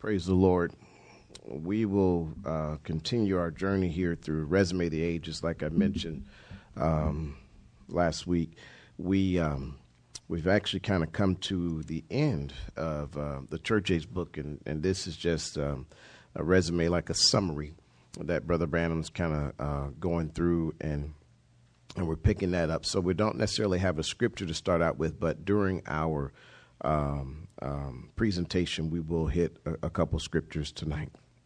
Praise the Lord. We will continue our journey here through Resume of the Ages. Like I mentioned last week, we've actually kind of come to the end of the Church Age book, and this is just a resume, like a summary that Brother Branham's kind of going through, and we're picking that up. So we don't necessarily have a scripture to start out with, but during our presentation, we will hit a couple scriptures tonight.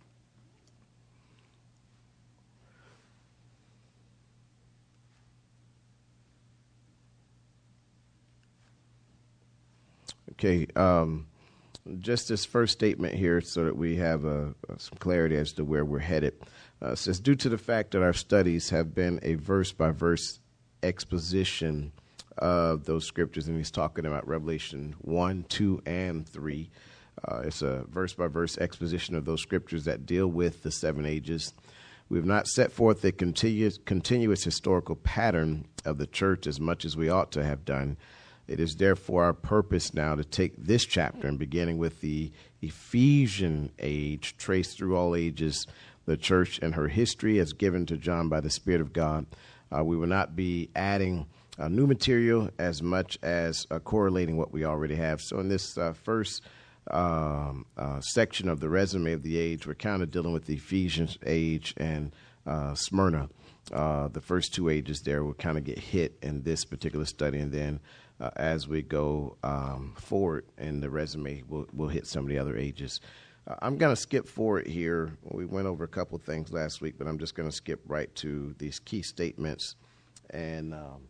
Okay, just this first statement here so that we have some clarity as to where we're headed. It says, due to the fact that our studies have been a verse-by-verse exposition of those scriptures, and he's talking about Revelation 1, 2, and 3. It's a verse-by-verse exposition of those scriptures that deal with the seven ages. We have not set forth a continuous historical pattern of the church as much as we ought to have done. It is therefore our purpose now to take this chapter and beginning with the Ephesian age, trace through all ages, the church and her history as given to John by the Spirit of God. We will not be adding new material as much as correlating what we already have. So in this first section of the resume of the age, we're kind of dealing with the Ephesian age and Smyrna. The first two ages there will kind of get hit in this particular study, and then as we go forward in the resume, we'll hit some of the other ages. I'm going to skip forward here. We went over a couple things last week, but I'm just going to skip right to these key statements, and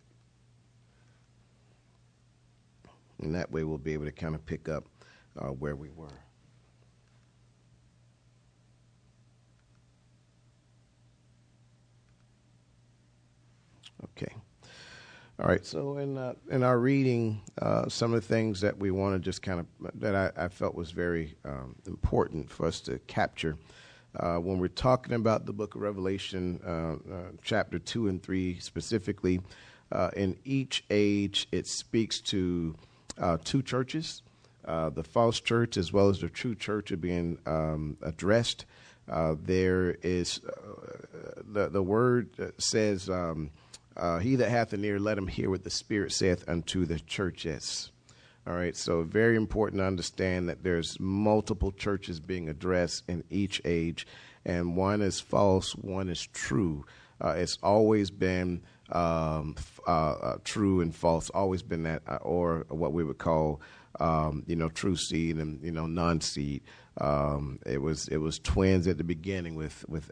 that way we'll be able to kind of pick up where we were. Okay. All right, so in our reading, some of the things that we want to just kind of, that I felt was very important for us to capture when we're talking about the book of Revelation, chapter 2 and 3 specifically, in each age it speaks to two churches, the false church as well as the true church are being addressed. There is, the word says, he that hath an ear, let him hear what the Spirit saith unto the churches. All right, so very important to understand that there's multiple churches being addressed in each age, and one is false, one is true. It's always been true and false, always been that, or what we would call, true seed and, non-seed. It was twins at the beginning with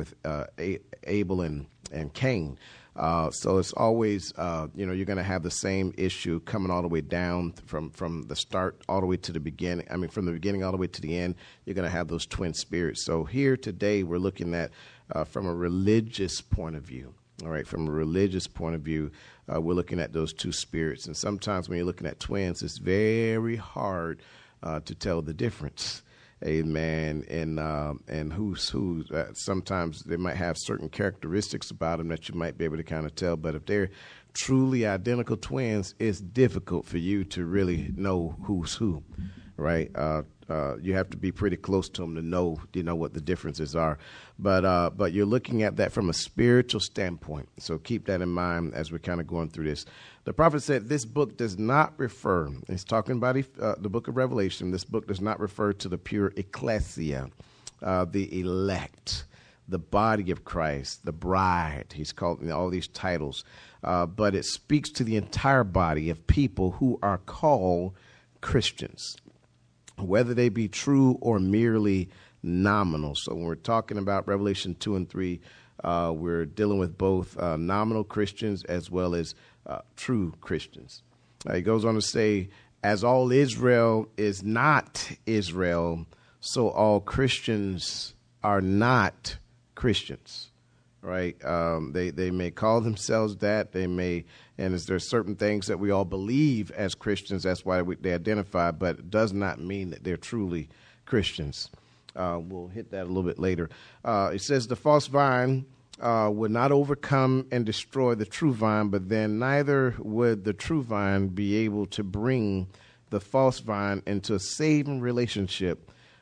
Abel and Cain. So it's always, you're going to have the same issue coming all the way down from the start all the way to the beginning. I mean, from the beginning all the way to the end, you're going to have those twin spirits. So here today we're looking at from a religious point of view. All right, from a religious point of view, we're looking at those two spirits. And sometimes when you're looking at twins, it's very hard to tell the difference. Amen. And who's who. Sometimes they might have certain characteristics about them that you might be able to kind of tell. But if they're truly identical twins, it's difficult for you to really know who's who, right? You have to be pretty close to them to know, what the differences are. But you're looking at that from a spiritual standpoint. So keep that in mind as we're kind of going through this. The prophet said this book does not refer, he's talking about the book of Revelation, this book does not refer to the pure ecclesia, the elect, the body of Christ, the bride. He's called all these titles. But it speaks to the entire body of people who are called Christians, whether they be true or merely nominal. So when we're talking about Revelation 2 and 3, we're dealing with both nominal Christians as well as true Christians. He goes on to say, as all Israel is not Israel, so all Christians are not Christians. Right? They may call themselves that. They may, and there's certain things that we all believe as Christians. That's why they identify, but it does not mean that they're truly Christians. We'll hit that a little bit later. It says the false vine would not overcome and destroy the true vine, but then neither would the true vine be able to bring the false vine into a saving relationship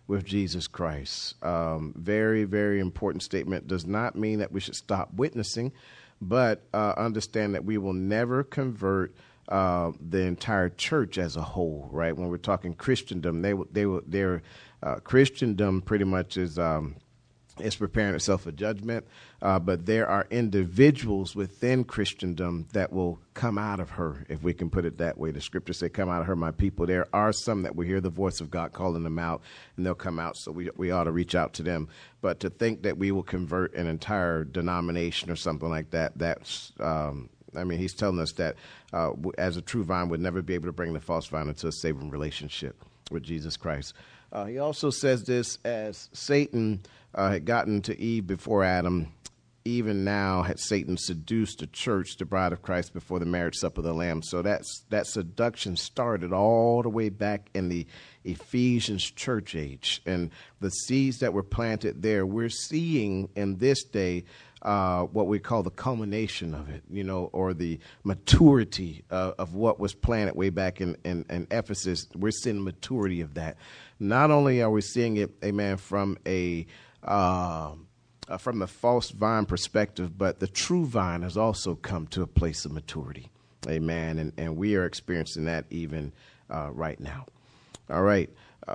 with Jesus Christ. Very, very important statement. Does not mean that we should stop witnessing, but understand that we will never convert the entire church as a whole, right? When we're talking Christendom, their Christendom pretty much is preparing itself for judgment, but there are individuals within Christendom that will come out of her, if we can put it that way. The scriptures say, come out of her, my people. There are some that will hear the voice of God calling them out, and they'll come out, so we ought to reach out to them. But to think that we will convert an entire denomination or something like that, that's, he's telling us that as a true vine would never be able to bring the false vine into a saving relationship with Jesus Christ. He also says this, as Satan had gotten to Eve before Adam, even now had Satan seduced the church, the bride of Christ, before the marriage supper of the Lamb. So that seduction started all the way back in the Ephesians church age. And the seeds that were planted there, we're seeing in this day what we call the culmination of it, or the maturity of what was planted way back in Ephesus. We're seeing the maturity of that. Not only are we seeing it, amen, from the false vine perspective, but the true vine has also come to a place of maturity. Amen. And we are experiencing that even right now. All right.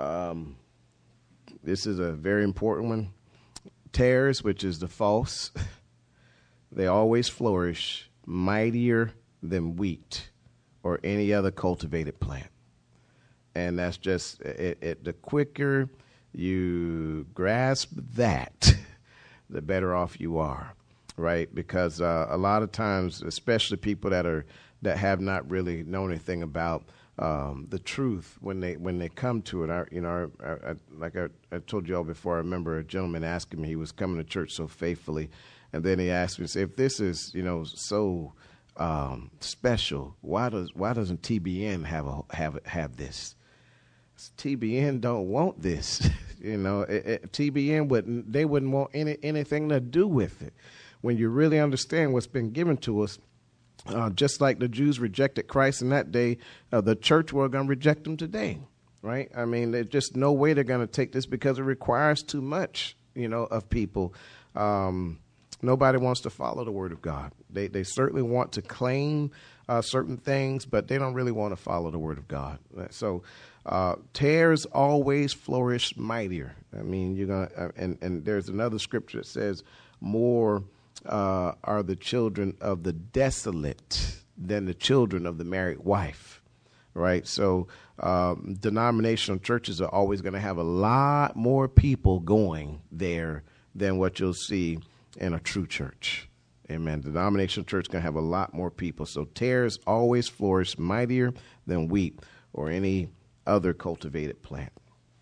This is a very important one. Tares, which is the false, they always flourish mightier than wheat or any other cultivated plant. And that's just the quicker you grasp that, the better off you are, right? Because a lot of times, especially people that have not really known anything about the truth, when they come to it, I told you all before, I remember a gentleman asking me, he was coming to church so faithfully, and then he asked me, say, if this is so special, why doesn't TBN have this? TBN don't want this. TBN wouldn't want anything to do with it. When you really understand what's been given to us, just like the Jews rejected Christ in that day, the church were going to reject him today, right? I mean, there's just no way they're going to take this because it requires too much, of people. Nobody wants to follow the word of God. They certainly want to claim certain things, but they don't really want to follow the word of God. So tares always flourish mightier. I mean, you're gonna, and there's another scripture that says, more are the children of the desolate than the children of the married wife, right? So denominational churches are always going to have a lot more people going there than what you'll see in a true church. Amen. Denominational church is going to have a lot more people. So tares always flourish mightier than wheat or any other cultivated plant.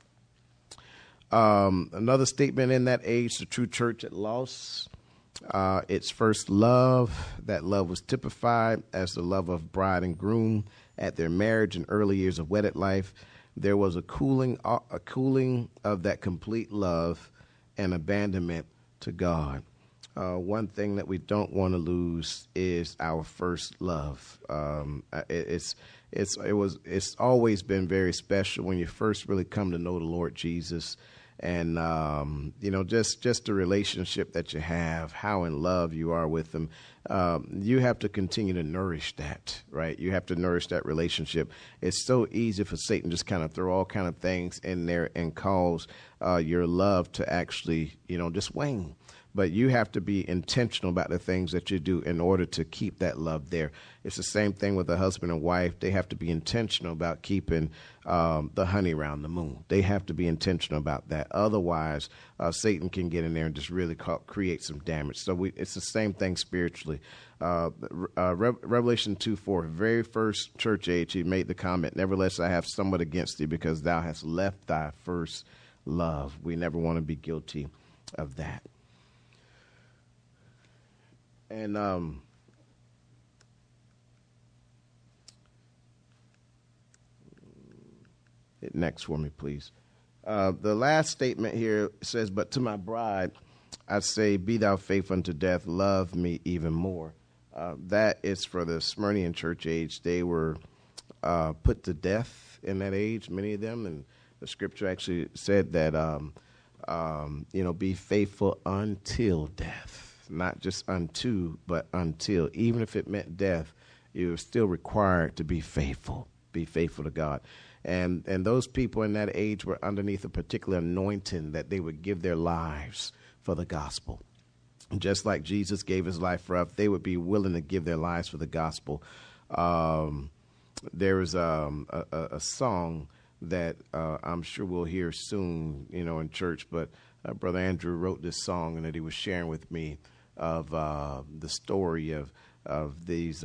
Another statement in that age, the true church had lost its first love. That love was typified as the love of bride and groom at their marriage and early years of wedded life. There was a cooling of that complete love and abandonment to God. One thing that we don't want to lose is our first love. It's always been very special when you first really come to know the Lord Jesus, and just the relationship that you have, how in love you are with him. You have to continue to nourish that, right? You have to nourish that relationship. It's so easy for Satan just kind of throw all kind of things in there and cause your love to actually, just wane. But you have to be intentional about the things that you do in order to keep that love there. It's the same thing with a husband and wife. They have to be intentional about keeping the honey around the moon. They have to be intentional about that. Otherwise, Satan can get in there and just really create some damage. So it's the same thing spiritually. Revelation 2:4, very first church age, he made the comment, nevertheless, I have somewhat against thee because thou hast left thy first love. We never want to be guilty of that. And hit next for me, please. The last statement here says, but to my bride, I say, be thou faithful unto death, love me even more. That is for the Smyrnian church age. They were put to death in that age, many of them, and The scripture actually said that, be faithful until death, not just unto, but until. Even if it meant death, you were still required to be faithful to God. And those people in that age were underneath a particular anointing that they would give their lives for the gospel. Just like Jesus gave his life for us, they would be willing to give their lives for the gospel. There is a song that I'm sure we'll hear soon, in church. But Brother Andrew wrote this song, and that he was sharing with me of the story of these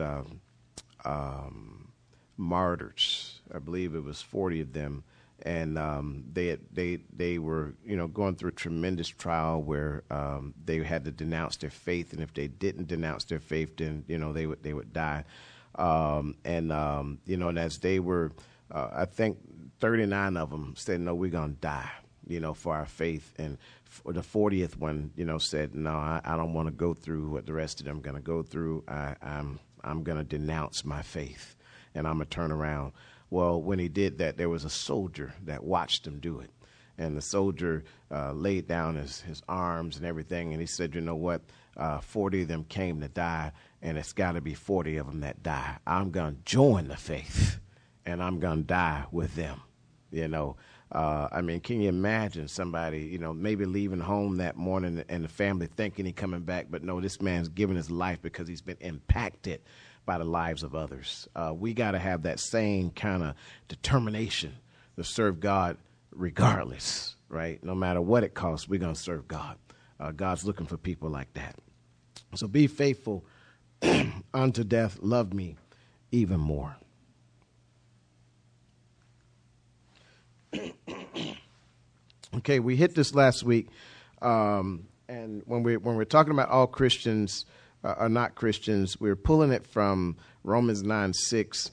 martyrs. I believe it was 40 of them, and they were going through a tremendous trial where they had to denounce their faith, and if they didn't denounce their faith, then they would die. And as they were, I think 39 of them said, "No, we're gonna die, for our faith." And the 40th one, said, "No, I don't want to go through what the rest of them are gonna go through. I'm gonna denounce my faith, and I'm gonna turn around." Well, when he did that, there was a soldier that watched him do it. And the soldier laid down his arms and everything, and he said, "You know what? 40 of them came to die, and it's got to be 40 of them that die. I'm going to join the faith, and I'm going to die with them." Can you imagine somebody, maybe leaving home that morning and the family thinking he's coming back, but no, this man's giving his life because he's been impacted by the lives of others. We got to have that same kind of determination to serve God regardless, right? No matter what it costs, we're going to serve God. God's looking for people like that. So be faithful unto death. Love me even more. Okay, we hit this last week, and when we're talking about all Christians are not Christians, we're pulling it from Romans 9:6.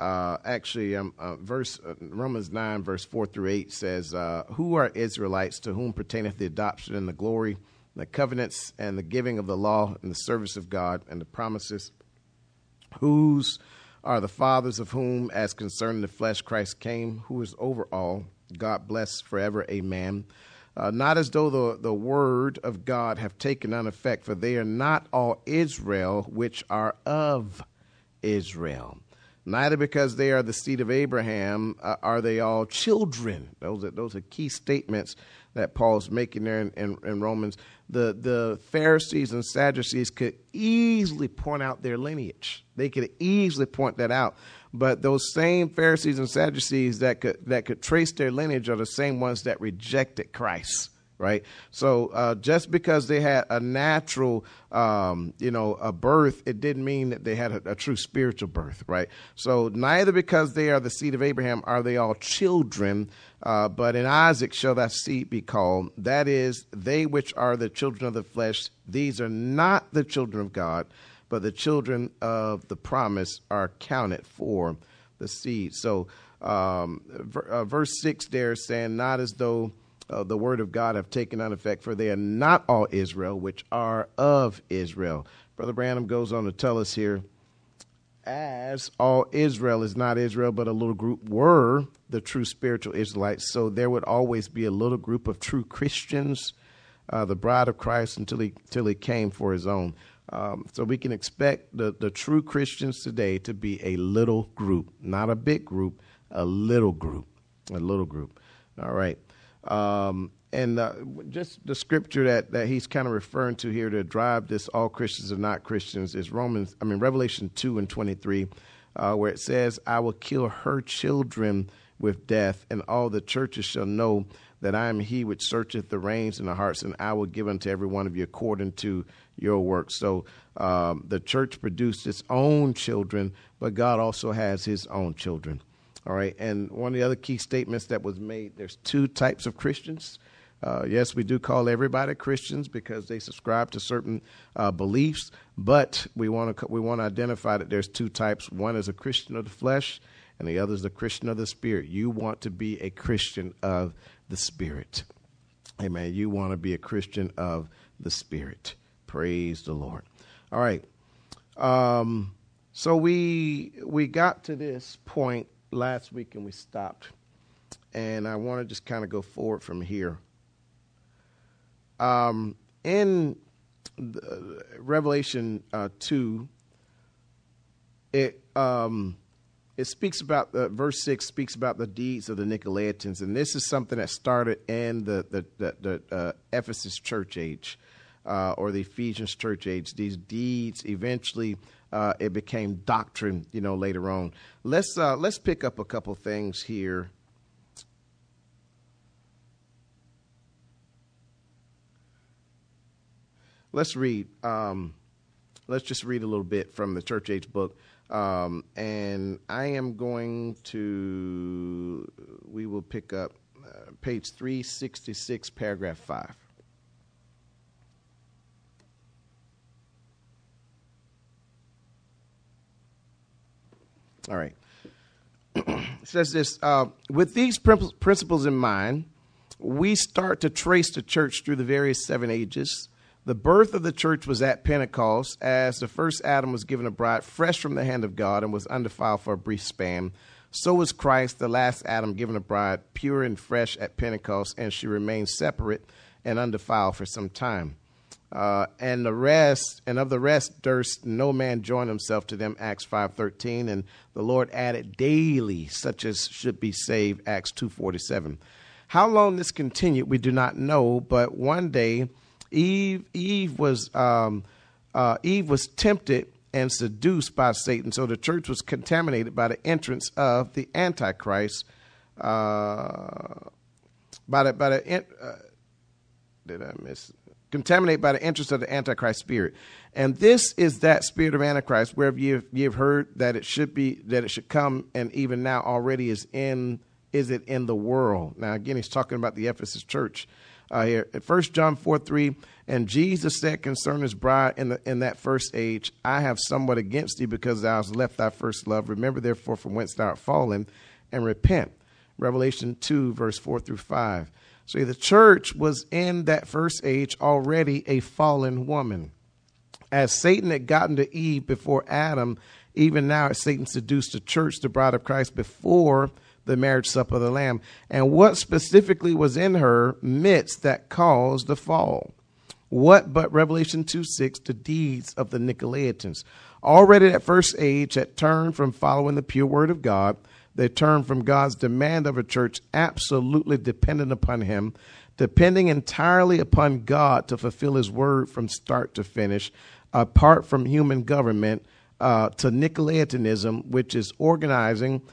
Romans 9 verse 4-8 says, "Who are Israelites, to whom pertaineth the adoption and the glory, the covenants and the giving of the law and the service of God and the promises, whose are the fathers, of whom, as concerning the flesh, Christ came, who is over all, God bless forever. Amen. Not as though the word of God have taken on effect, for they are not all Israel which are of Israel. Neither because they are the seed of Abraham are they all children." Those are key statements that Paul's making there in Romans. The Pharisees and Sadducees could easily point out their lineage. They could easily point that out. But those same Pharisees and Sadducees that could trace their lineage are the same ones that rejected Christ, right? So just because they had a natural, a birth, it didn't mean that they had a true spiritual birth, right? So neither because they are the seed of Abraham are they all children, but in Isaac shall thy seed be called. That is, they which are the children of the flesh, these are not the children of God, but the children of the promise are counted for the seed. So verse 6 there is saying, "Not as though the word of God have taken on effect, for they are not all Israel, which are of Israel." Brother Branham goes on to tell us here, as all Israel is not Israel, but a little group were the true spiritual Israelites. So there would always be a little group of true Christians, the bride of Christ, until he came for his own. So we can expect the true Christians today to be a little group, not a big group, a little group. All right. Just the scripture that he's kind of referring to here to drive this all Christians are not Christians is Revelation 2:23, where it says, "I will kill her children with death, and all the churches shall know that I am he which searcheth the reins and the hearts, and I will give unto every one of you according to your works." So the church produced its own children, but God also has his own children. All right. And one of the other key statements that was made, there's two types of Christians. Yes, we do call everybody Christians because they subscribe to certain beliefs, but we want to identify that there's two types. One is a Christian of the flesh, and the other is a Christian of the spirit. You want to be a Christian of the spirit. Amen. You want to be a Christian of the spirit. Praise the Lord. All right. So we got to this point last week and we stopped. and I want to just kind of go forward from here. In Revelation 2, it speaks about verse 6 speaks about the deeds of the Nicolaitans, and this is something that started in the Ephesus church age, or the Ephesians church age. These deeds eventually it became doctrine, later on. Let's pick up a couple things here. Let's read. Let's just read a little bit from the church age book. And I am going to, we will pick up page 366, paragraph 5. All right. It says this, with these principles in mind, we start to trace the church through the various 7 ages. The birth of the church was at Pentecost, as the first Adam was given a bride fresh from the hand of God and was undefiled for a brief span. So was Christ, the last Adam, given a bride pure and fresh at Pentecost, and she remained separate and undefiled for some time. And of the rest durst no man join himself to them, Acts 5:13, and the Lord added daily such as should be saved, Acts 2:47. How long this continued, we do not know, but one day Eve was tempted and seduced by Satan, so the church was contaminated by the entrance of the Antichrist. Contaminated by the entrance of the Antichrist spirit, and this is that spirit of Antichrist, wherever you've heard that it should come, and even now already is it in the world. Now again, he's talking about the Ephesus church. Here, 1 John 4:3, and Jesus said concerning his bride in that first age, I have somewhat against thee, because thou hast left thy first love. Remember therefore from whence thou art fallen, and repent. Revelation 2, verse 4-5. So the church was in that first age already a fallen woman. As Satan had gotten to Eve before Adam, even now as Satan seduced the church, the bride of Christ, before the marriage supper of the Lamb. And what specifically was in her midst that caused the fall? What but Revelation 2:6, the deeds of the Nicolaitans. Already at first age had turned from following the pure word of God. They turned from God's demand of a church absolutely dependent upon him, depending entirely upon God to fulfill his word from start to finish, apart from human government, to Nicolaitanism, which is organizing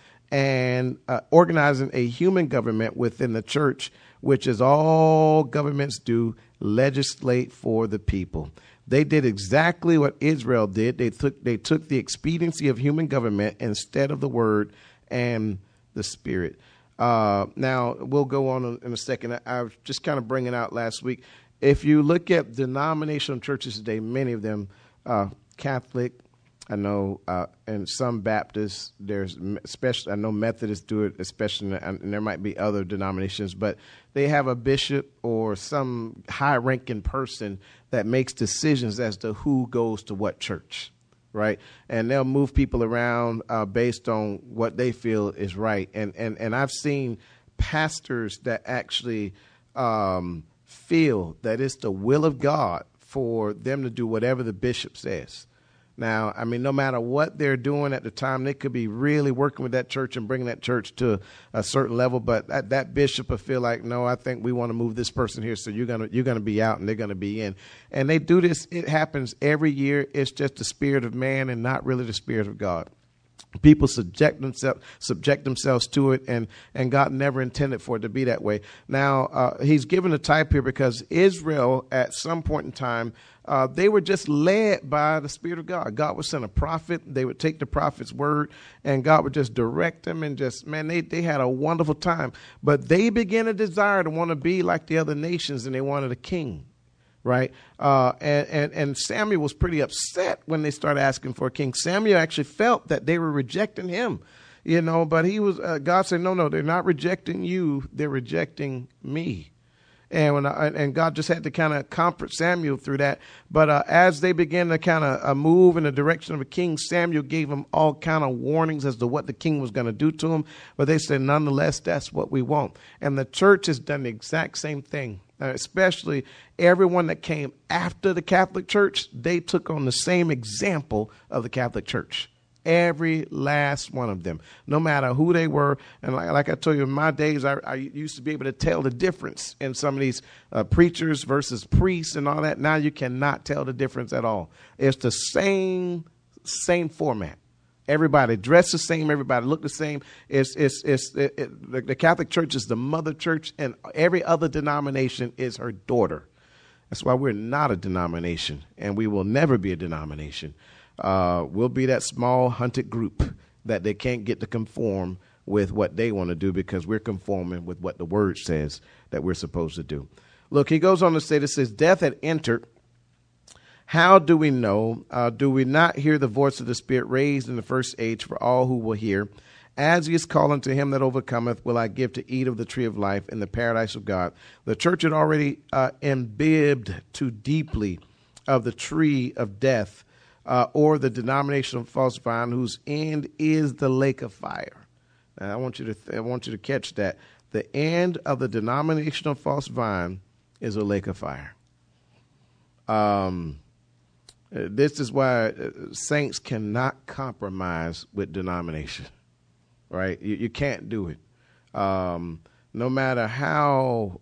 a human government within the church, which is all governments do, legislate for the people. They did exactly what Israel did. They took the expediency of human government instead of the word and the spirit. Now we'll go on in a second. I was just kind of bringing out last week. If you look at denominational churches today, many of them Catholic, I know, and some Baptists, especially, I know Methodists do it, especially, and there might be other denominations, but they have a bishop or some high-ranking person that makes decisions as to who goes to what church, right? And they'll move people around based on what they feel is right. And I've seen pastors that actually feel that it's the will of God for them to do whatever the bishop says. Now, I mean, no matter what they're doing at the time, they could be really working with that church and bringing that church to a certain level. But that bishop will feel like, no, I think we want to move this person here, so you're gonna be out and they're gonna be in. And they do this. It happens every year. It's just the spirit of man and not really the spirit of God. People subject themselves to it, and God never intended for it to be that way. Now, he's given a type here because Israel, at some point in time, they were just led by the Spirit of God. God would send a prophet. They would take the prophet's word, and God would just direct them, and just, man, they had a wonderful time. But they began a desire to want to be like the other nations, and they wanted a king. Right. And Samuel was pretty upset when they started asking for a king. Samuel actually felt that they were rejecting him, but he was God said, no, they're not rejecting you. They're rejecting me. And God just had to kind of comfort Samuel through that. But as they began to kind of move in the direction of a king, Samuel gave them all kind of warnings as to what the king was going to do to them. But they said, nonetheless, that's what we want. And the church has done the exact same thing. Especially everyone that came after the Catholic Church, they took on the same example of the Catholic Church. Every last one of them, no matter who they were. And like I told you, in my days, I used to be able to tell the difference in some of these preachers versus priests and all that. Now you cannot tell the difference at all. It's the same format. Everybody dressed the same. Everybody looked the same. The Catholic Church is the mother church, and every other denomination is her daughter. That's why we're not a denomination, and we will never be a denomination. We'll be that small hunted group that they can't get to conform with what they want to do because we're conforming with what the word says that we're supposed to do. Look, he goes on to say, this says, death had entered. How do we know? Do we not hear the voice of the Spirit raised in the first age for all who will hear? As he is calling to him that overcometh, will I give to eat of the tree of life in the paradise of God. The church had already imbibed too deeply of the tree of death, or the denomination of false vine, whose end is the lake of fire. Now, I want you to catch that. The end of the denomination of false vine is a lake of fire. This is why saints cannot compromise with denomination, right? You can't do it. No matter how,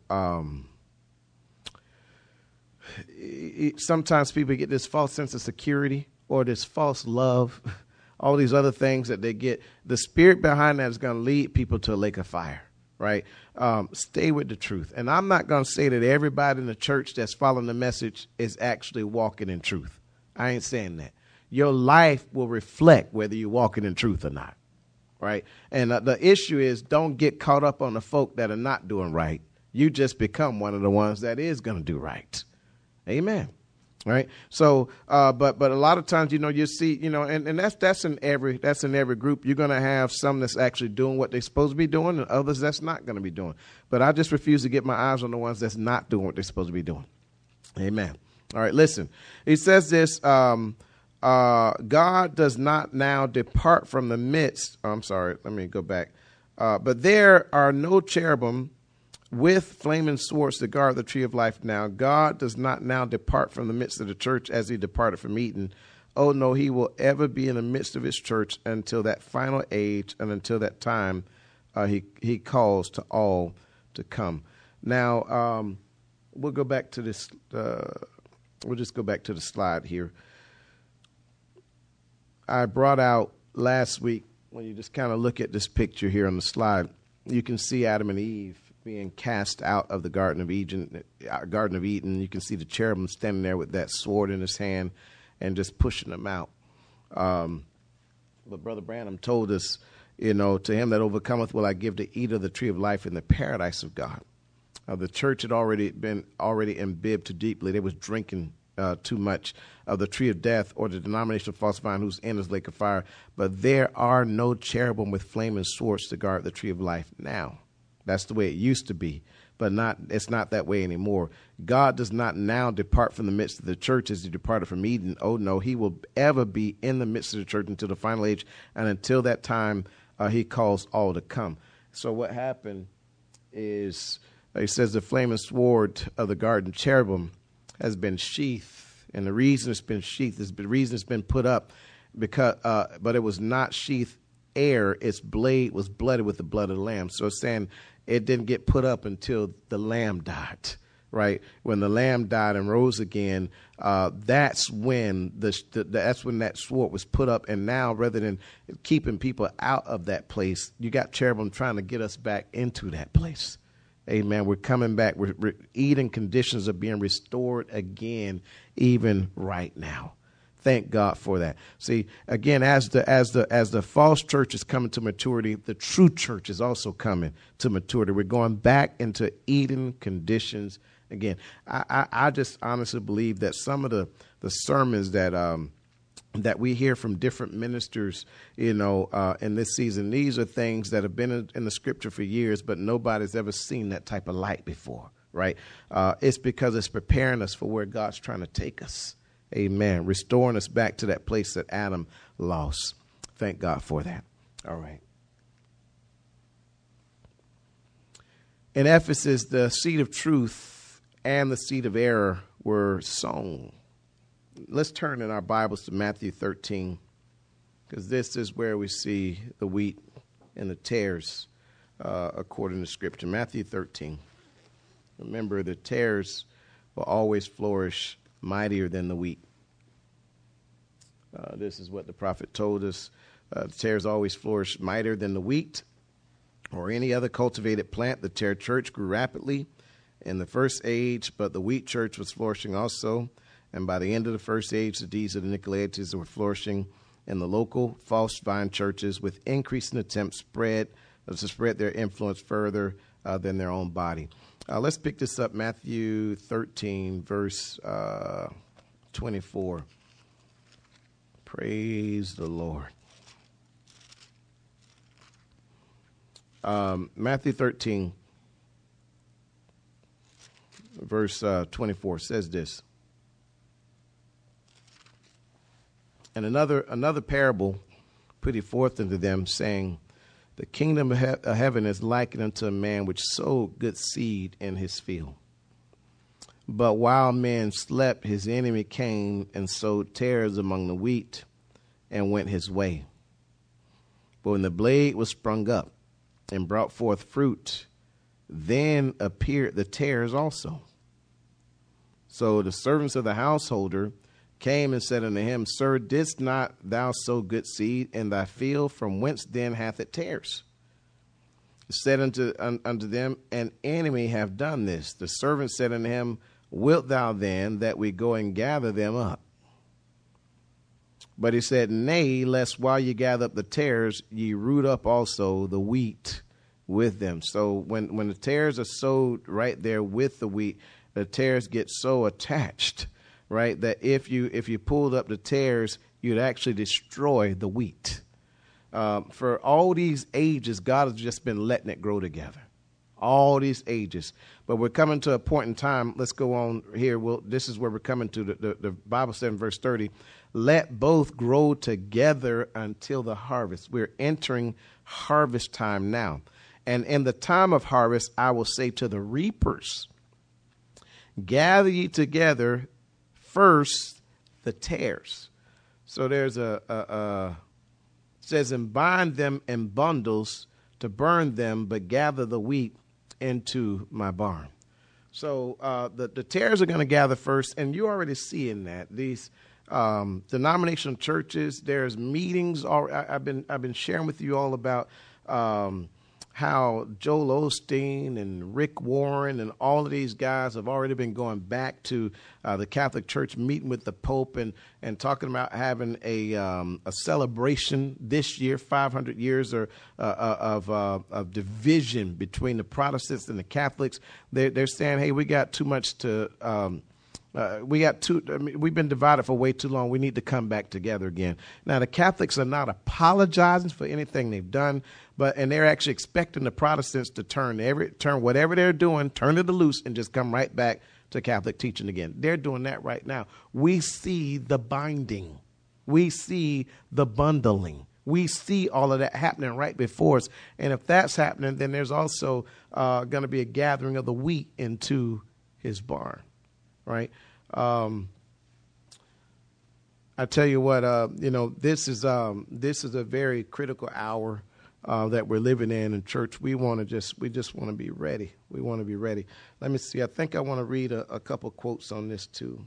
sometimes people get this false sense of security or this false love, all these other things that they get. The spirit behind that is going to lead people to a lake of fire, right? Stay with the truth. And I'm not going to say that everybody in the church that's following the message is actually walking in truth. I ain't saying that. Your life will reflect whether you're walking in truth or not, right? And the issue is don't get caught up on the folk that are not doing right. You just become one of the ones that is going to do right. Amen. Right. So, but a lot of times, you see, and that's in every group. You're going to have some that's actually doing what they're supposed to be doing and others that's not going to be doing. But I just refuse to get my eyes on the ones that's not doing what they're supposed to be doing. Amen. All right. Listen, he says this, God does not now depart from the midst. I'm sorry. Let me go back. But there are no cherubim with flaming swords to guard the tree of life now. God does not now depart from the midst of the church as he departed from Eden. Oh, no, he will ever be in the midst of his church until that final age and until that time he calls to all to come. Now, we'll go back to this. We'll just go back to the slide here. I brought out last week, when you just kind of look at this picture here on the slide, you can see Adam and Eve being cast out of the Garden of Eden. You can see the cherubim standing there with that sword in his hand and just pushing them out. But Brother Branham told us, to him that overcometh will I give to eat of the tree of life in the paradise of God. The church had already imbibed too deeply. They was drinking too much of the tree of death or the denomination of false vine whose end is lake of fire. But there are no cherubim with flaming swords to guard the tree of life now. That's the way it used to be, but it's not that way anymore. God does not now depart from the midst of the church as he departed from Eden. Oh, no, he will ever be in the midst of the church until the final age. And until that time, he calls all to come. So what happened is, he says, the flaming sword of the garden cherubim has been sheathed. And the reason it's been sheathed is the reason it's been put up, because, but it was not sheathed air. Its blade was blooded with the blood of the lamb. So it's saying it didn't get put up until the lamb died, right? When the lamb died and rose again, that's when that's when that sword was put up. And now, rather than keeping people out of that place, you got cherubim trying to get us back into that place. Amen. We're coming back. We're Eden conditions are being restored again, even right now. Thank God for that. See, again, as the false church is coming to maturity, the true church is also coming to maturity. We're going back into Eden conditions again. I just honestly believe that some of the sermons that we hear from different ministers, in this season, these are things that have been in the scripture for years, but nobody's ever seen that type of light before. right? It's because it's preparing us for where God's trying to take us. Amen. Restoring us back to that place that Adam lost. Thank God for that. All right. In Ephesus, the seed of truth and the seed of error were sown. Let's turn in our Bibles to Matthew 13, because this is where we see the wheat and the tares according to Scripture. Matthew 13. Remember, the tares will always flourish mightier than the wheat. This is what the prophet told us. The tares always flourish mightier than the wheat or any other cultivated plant. The tare church grew rapidly in the first age, but the wheat church was flourishing also. And by the end of the first age, the deeds of the Nicolaitans were flourishing in the local false vine churches, with increasing attempts to spread their influence further than their own body. Let's pick this up, Matthew 13, verse 24. Praise the Lord. Matthew 13, verse 24 says this. And another parable put he forth unto them, saying, the kingdom of heaven is likened unto a man which sowed good seed in his field. But while men slept, his enemy came and sowed tares among the wheat and went his way. But when the blade was sprung up and brought forth fruit, then appeared the tares also. So the servants of the householder came and said unto him, Sir, didst not thou sow good seed in thy field? From whence then hath it tares? He said unto them, An enemy have done this. The servant said unto him, Wilt thou then that we go and gather them up? But he said, Nay, lest while ye gather up the tares, ye root up also the wheat with them. So when the tares are sowed right there with the wheat, the tares get so attached, right, that if you pulled up the tares, you'd actually destroy the wheat. For all these ages, God has just been letting it grow together. All these ages. But we're coming to a point in time. Let's go on here. This is where we're coming to. The Bible said in verse 30, let both grow together until the harvest. We're entering harvest time now. And in the time of harvest, I will say to the reapers, gather ye together first the tares. So there's says, and bind them in bundles to burn them, but gather the wheat into my barn. So the tares are going to gather first, and you're already seeing that. These denominational churches, there's meetings. I've been sharing with you all about how Joel Osteen and Rick Warren and all of these guys have already been going back to the Catholic Church, meeting with the Pope and talking about having a celebration this year, 500 years of division between the Protestants and the Catholics. They're saying, hey, we got too much to we've been divided for way too long. We need to come back together again. Now, the Catholics are not apologizing for anything they've done, and they're actually expecting the Protestants to turn whatever they're doing, turn it loose, and just come right back to Catholic teaching again. They're doing that right now. We see the binding. We see the bundling. We see all of that happening right before us. And if that's happening, then there's also going to be a gathering of the wheat into his barn. Right. I tell you what, this is a very critical hour that we're living in church. We just want to be ready. We want to be ready. Let me see. I think I want to read a couple quotes on this too.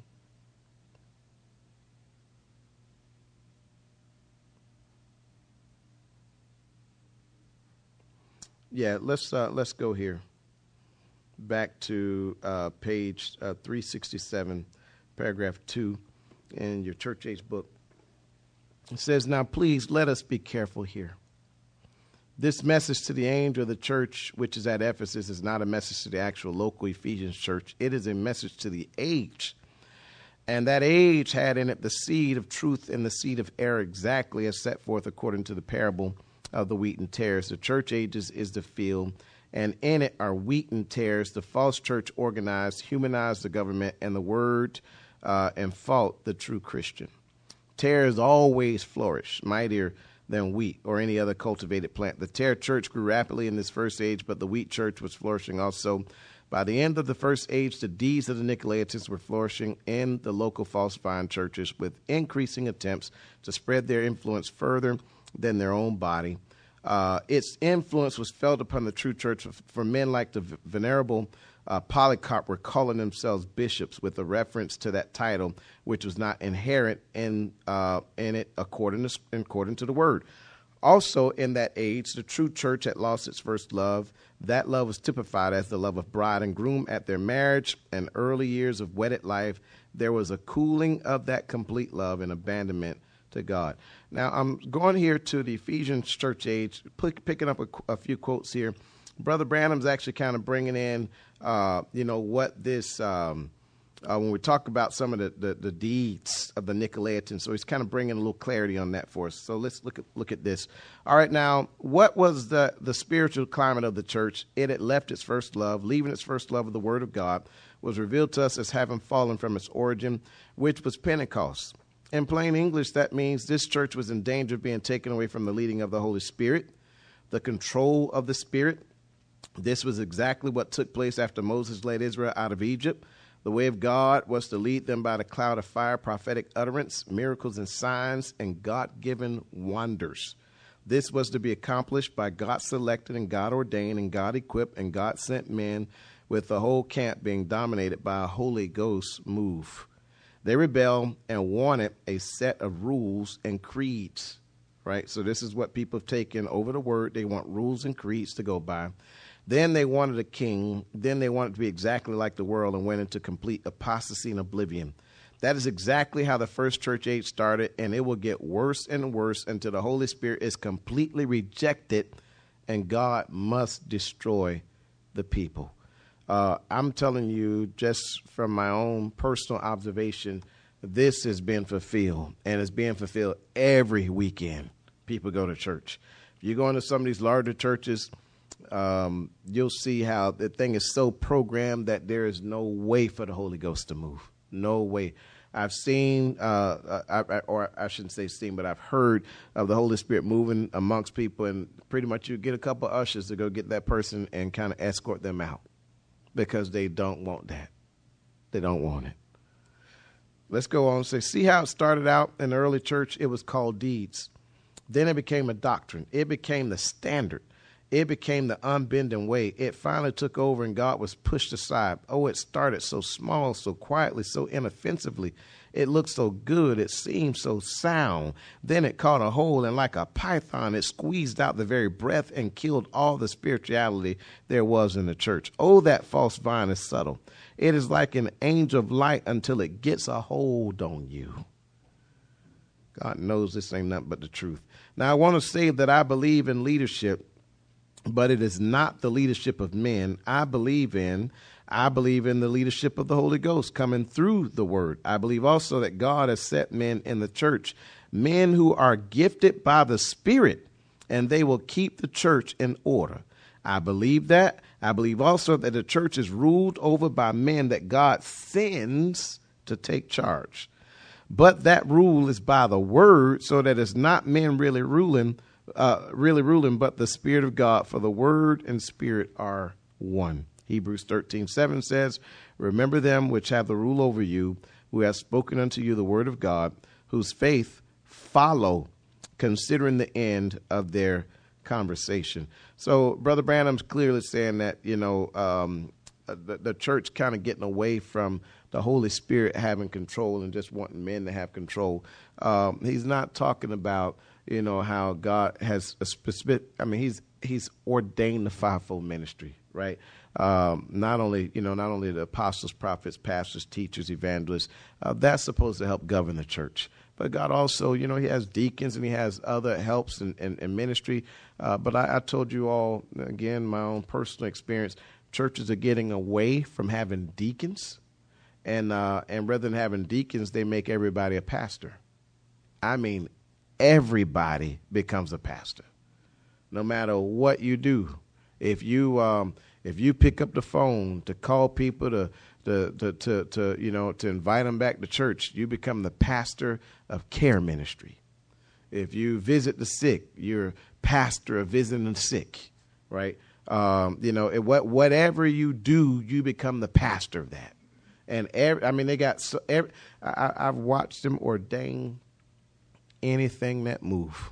Yeah, let's go here. Back to page 367, paragraph 2 in your church age book. It says, now please let us be careful here. This message to the angel of the church, which is at Ephesus, is not a message to the actual local Ephesians church. It is a message to the age. And that age had in it the seed of truth and the seed of error, exactly as set forth according to the parable of the wheat and tares. The church ages is the field, and in it are wheat and tares. The false church organized, humanized the government, and the word and fought the true Christian. Tares always flourish, mightier than wheat or any other cultivated plant. The tare church grew rapidly in this first age, but the wheat church was flourishing also. By the end of the first age, the deeds of the Nicolaitans were flourishing in the local false vine churches with increasing attempts to spread their influence further than their own body. Its influence was felt upon the true church for men like the venerable Polycarp were calling themselves bishops with a reference to that title, which was not inherent in it according to the word. Also, in that age, the true church had lost its first love. That love was typified as the love of bride and groom at their marriage and early years of wedded life. There was a cooling of that complete love and abandonment to God. Now, I'm going here to the Ephesians church age, picking up a few quotes here. Brother Branham's actually kind of bringing in, what this, when we talk about some of the deeds of the Nicolaitans. So he's kind of bringing a little clarity on that for us. So let's look at this. All right, now, what was the spiritual climate of the church? It had left its first love, leaving its first love of the Word of God, was revealed to us as having fallen from its origin, which was Pentecost. In plain English, that means this church was in danger of being taken away from the leading of the Holy Spirit, the control of the Spirit. This was exactly what took place after Moses led Israel out of Egypt. The way of God was to lead them by the cloud of fire, prophetic utterance, miracles and signs, and God-given wonders. This was to be accomplished by God-selected and God-ordained and God-equipped and God-sent men, with the whole camp being dominated by a Holy Ghost move. They rebelled and wanted a set of rules and creeds, right? So this is what people have taken over the word. They want rules and creeds to go by. Then they wanted a king. Then they wanted to be exactly like the world and went into complete apostasy and oblivion. That is exactly how the first church age started, and it will get worse and worse until the Holy Spirit is completely rejected and God must destroy the people. I'm telling you, just from my own personal observation, this has been fulfilled, and it's being fulfilled every weekend. People go to church. If you go into some of these larger churches, you'll see how the thing is so programmed that there is no way for the Holy Ghost to move. No way. I've seen, or I shouldn't say seen, but I've heard of the Holy Spirit moving amongst people, and pretty much you get a couple of ushers to go get that person and kind of escort them out because they don't want that. They don't want it. Let's go on and say, see how it started out in the early church? It was called deeds. Then it became a doctrine. It became the standard. It became the unbending way. It finally took over and God was pushed aside. Oh, it started so small, so quietly, so inoffensively. It looked so good. It seemed so sound. Then it caught a hold, and like a python, it squeezed out the very breath and killed all the spirituality there was in the church. Oh, that false vine is subtle. It is like an angel of light until it gets a hold on you. God knows this ain't nothing but the truth. Now, I want to say that I believe in leadership, but it is not the leadership of men. I believe in the leadership of the Holy Ghost coming through the word. I believe also that God has set men in the church, men who are gifted by the Spirit, and they will keep the church in order. I believe that. I believe also that the church is ruled over by men that God sends to take charge. But that rule is by the word, so that it's not men really ruling, but the Spirit of God, for the word and Spirit are one. Hebrews 13:7 says, remember them which have the rule over you, who have spoken unto you the word of God, whose faith follow, considering the end of their conversation. So Brother Branham's clearly saying that, the church kind of getting away from the Holy Spirit having control and just wanting men to have control. He's not talking about, how God has a specific, he's ordained the fivefold ministry, right? Not only the apostles, prophets, pastors, teachers, evangelists, that's supposed to help govern the church. But God also, he has deacons and he has other helps in ministry. But I told you all, again, my own personal experience, churches are getting away from having deacons. And rather than having deacons, they make everybody a pastor. Everybody becomes a pastor. No matter what you do, If you pick up the phone to call people to invite them back to church, you become the pastor of care ministry. If you visit the sick, you're pastor of visiting the sick, right? Whatever you do, you become the pastor of that. And I've watched them ordain anything that move.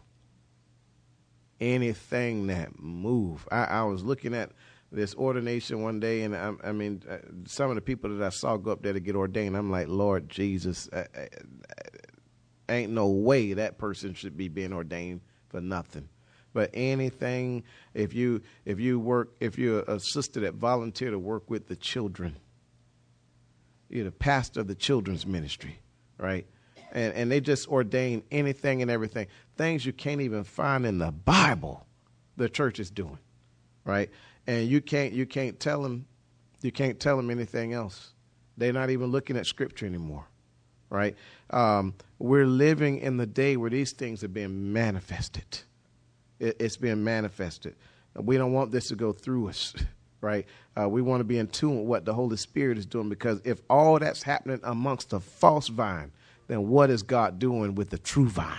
Anything that move. I was looking at this ordination one day, and some of the people that I saw go up there to get ordained, I'm like, Lord Jesus, ain't no way that person should be being ordained for nothing. But anything, if you're a sister that volunteer to work with the children, you're the pastor of the children's ministry, right? And they just ordain anything and everything, things you can't even find in the Bible. The church is doing, right? And you can't tell them anything else. They're not even looking at scripture anymore, right? We're living in the day where these things are being manifested. It's being manifested. We don't want this to go through us, right? We want to be in tune with what the Holy Spirit is doing, because if all that's happening amongst the false vine, then what is God doing with the true vine?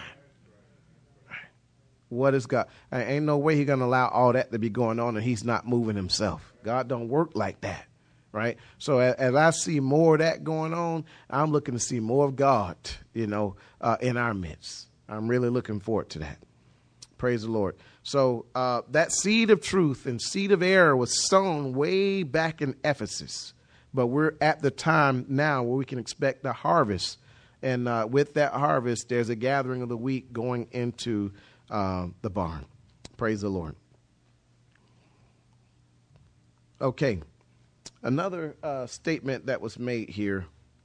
What is God? Ain't no way he's going to allow all that to be going on and he's not moving himself. God don't work like that, right? So as I see more of that going on, I'm looking to see more of God, in our midst. I'm really looking forward to that. Praise the Lord. So that seed of truth and seed of error was sown way back in Ephesus. But we're at the time now where we can expect the harvest. And with that harvest, there's a gathering of the wheat going into the barn. Praise the Lord. Okay. Another statement that was made here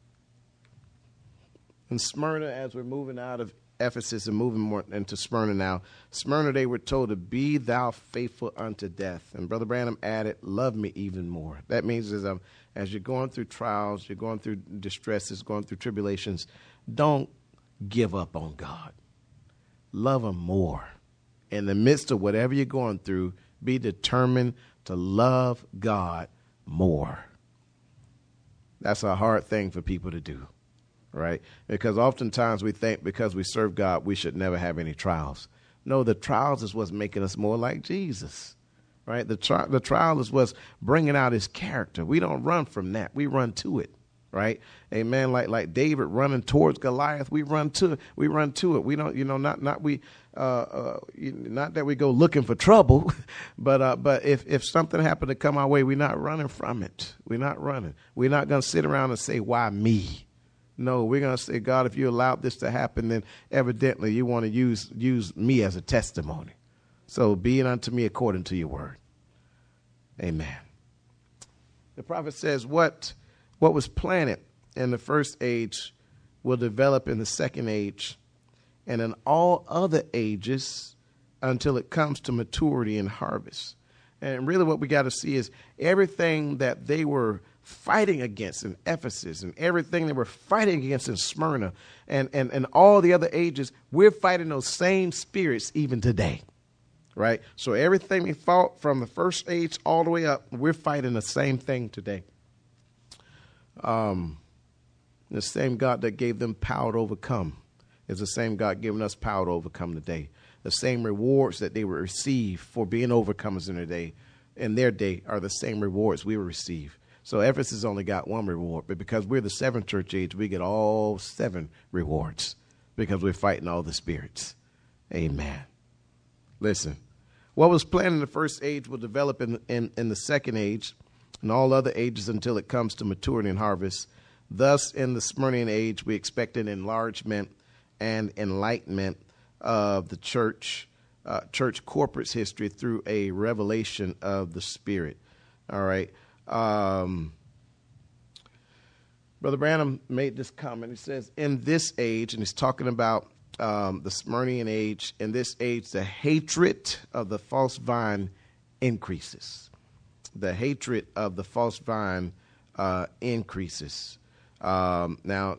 in Smyrna, as we're moving out of Ephesus and moving more into Smyrna now. Smyrna, they were told to be thou faithful unto death. And Brother Branham added, love me even more. That means as you're going through trials, you're going through distresses, going through tribulations, don't give up on God. Love him more. In the midst of whatever you're going through, be determined to love God more. That's a hard thing for people to do, right? Because oftentimes we think because we serve God, we should never have any trials. No, the trials is what's making us more like Jesus, right? The trial is what's bringing out his character. We don't run from that. We run to it, right? Amen. Like David running towards Goliath, we run to it. We don't, not that we go looking for trouble, but if something happened to come our way, we're not running from it. We're not running. We're not going to sit around and say, why me? No, we're going to say, God, if you allowed this to happen, then evidently you want to use me as a testimony. So be it unto me according to your word. Amen. The prophet says what was planted in the first age will develop in the second age and in all other ages until it comes to maturity and harvest. And really what we got to see is everything that they were fighting against in Ephesus and everything they were fighting against in Smyrna and all the other ages, we're fighting those same spirits even today, right? So everything we fought from the first age all the way up, we're fighting the same thing today. The same God that gave them power to overcome is the same God giving us power to overcome today. The same rewards that they will receive for being overcomers in their day are the same rewards we will receive. So Ephesus only got one reward, but because we're the seventh church age, we get all 7 rewards because we're fighting all the spirits. Amen. Listen, what was planned in the first age will develop in the second age and all other ages until it comes to maturity and harvest. Thus, in the Smyrnian age, we expect an enlargement and enlightenment of the church corporate's history through a revelation of the Spirit. All right. Brother Branham made this comment. He says, in this age, and he's talking about the Smyrnian age, in this age, the hatred of the false vine increases. The hatred of the false vine increases. Now,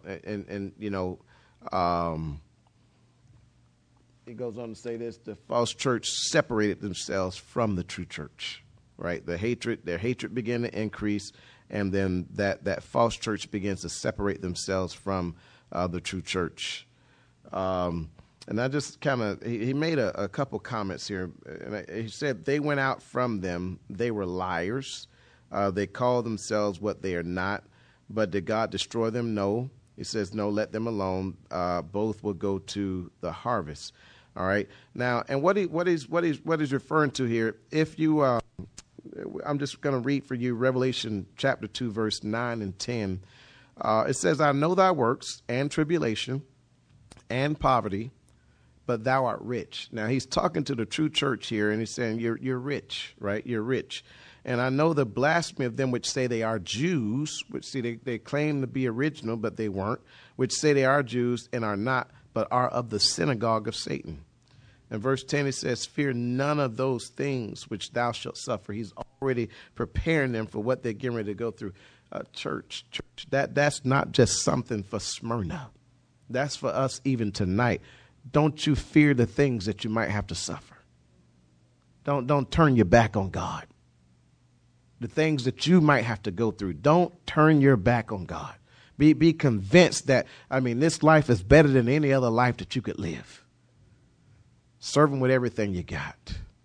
he goes on to say this, the false church separated themselves from the true church. right? Their hatred began to increase, and then that false church begins to separate themselves from the true church. And I just kind of, he made a couple comments here. And he said, they went out from them. They were liars. They call themselves what they are not. But did God destroy them? No. He says, no, let them alone. Both will go to the harvest. All right. Now, and what he's referring to here, if you, I'm just going to read for you Revelation chapter 2, verse 9 and 10. It says, I know thy works and tribulation and poverty, but thou art rich. Now, he's talking to the true church here, and he's saying, you're rich, right? You're rich. And I know the blasphemy of them which say they are Jews, which see they claim to be original, but they weren't, which say they are Jews and are not, but are of the synagogue of Satan. In verse 10, it says, fear none of those things which thou shalt suffer. He's already preparing them for what they're getting ready to go through. Church, that's not just something for Smyrna. That's for us even tonight. Don't you fear the things that you might have to suffer. Don't turn your back on God. The things that you might have to go through. Don't turn your back on God. Be convinced that, this life is better than any other life that you could live. Serve him with everything you got.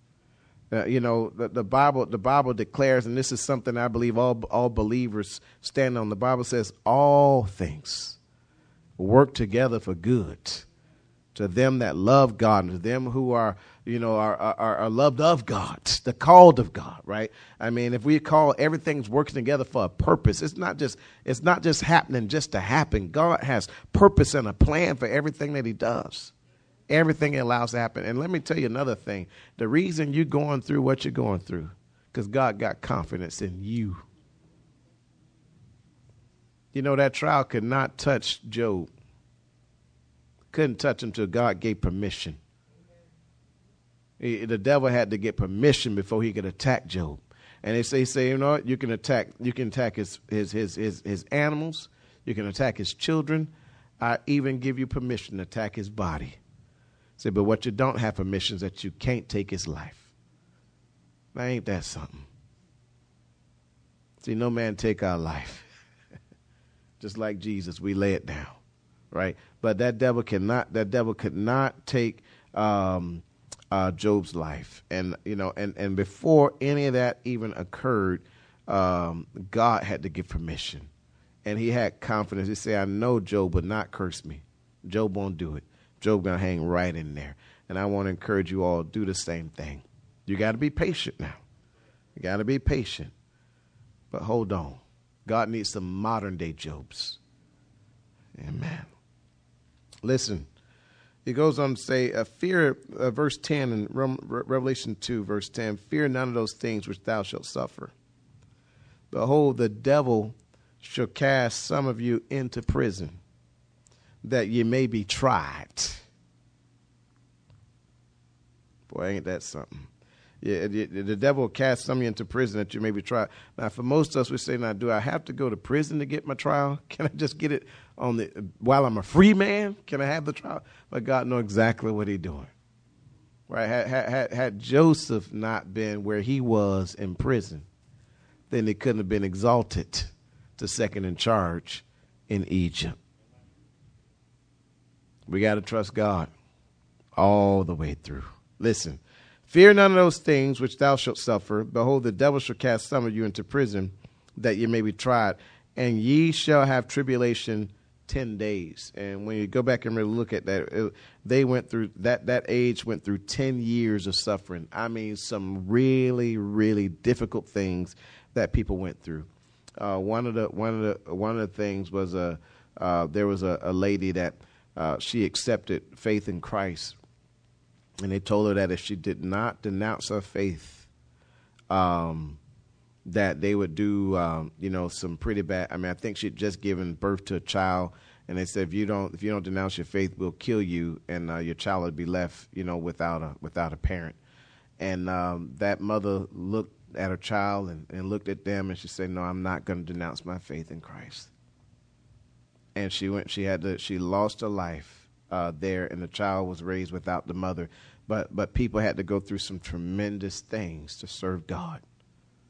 The Bible declares, and this is something I believe all believers stand on. The Bible says all things work together for good to them that love God, and to them who are loved of God, the called of God, right? If we call everything's working together for a purpose, it's not just happening just to happen. God has purpose and a plan for everything that he does. Everything he allows to happen. And let me tell you another thing. The reason you're going through what you're going through, because God got confidence in you. That trial could not touch Job. Couldn't touch him till God gave permission. The devil had to get permission before he could attack Job. And they say, you know what? You can attack his animals. You can attack his children. I even give you permission to attack his body. Say, but what you don't have permission is that you can't take his life. Now, ain't that something? See, no man take our life. Just like Jesus, we lay it down, right? But that devil could not take Job's life. And before any of that even occurred, God had to give permission. And he had confidence. He said, I know Job would not curse me. Job won't do it. Job going to hang right in there. And I want to encourage you all to do the same thing. You got to be patient now. You got to be patient. But hold on. God needs some modern day Jobs. Amen. Listen, he goes on to say, fear, verse 10 in Revelation 2, verse 10, fear none of those things which thou shalt suffer. Behold, the devil shall cast some of you into prison, that ye may be tried. Boy, ain't that something? Yeah, the devil will cast some of you into prison that you may be tried. Now, for most of us, we say, now, do I have to go to prison to get my trial? Can I just get it while I'm a free man? Can I have the trial? But God knows exactly what he's doing. Right? Had Joseph not been where he was in prison, then he couldn't have been exalted to second in charge in Egypt. We got to trust God all the way through. Listen, fear none of those things which thou shalt suffer. Behold, the devil shall cast some of you into prison, that ye may be tried, and ye shall have tribulation 10 days. And when you go back and really look at that, they went through that age went through 10 years of suffering. Some really, really difficult things that people went through. One of the things was there was a lady that she accepted faith in Christ, and they told her that if she did not denounce her faith, that they would do some pretty bad. I think she'd just given birth to a child, and they said if you don't denounce your faith, we'll kill you, and your child would be left without a parent. And that mother looked at her child and looked at them, and she said, no, I'm not going to denounce my faith in Christ. And she lost her life there, and the child was raised without the mother. But people had to go through some tremendous things to serve God.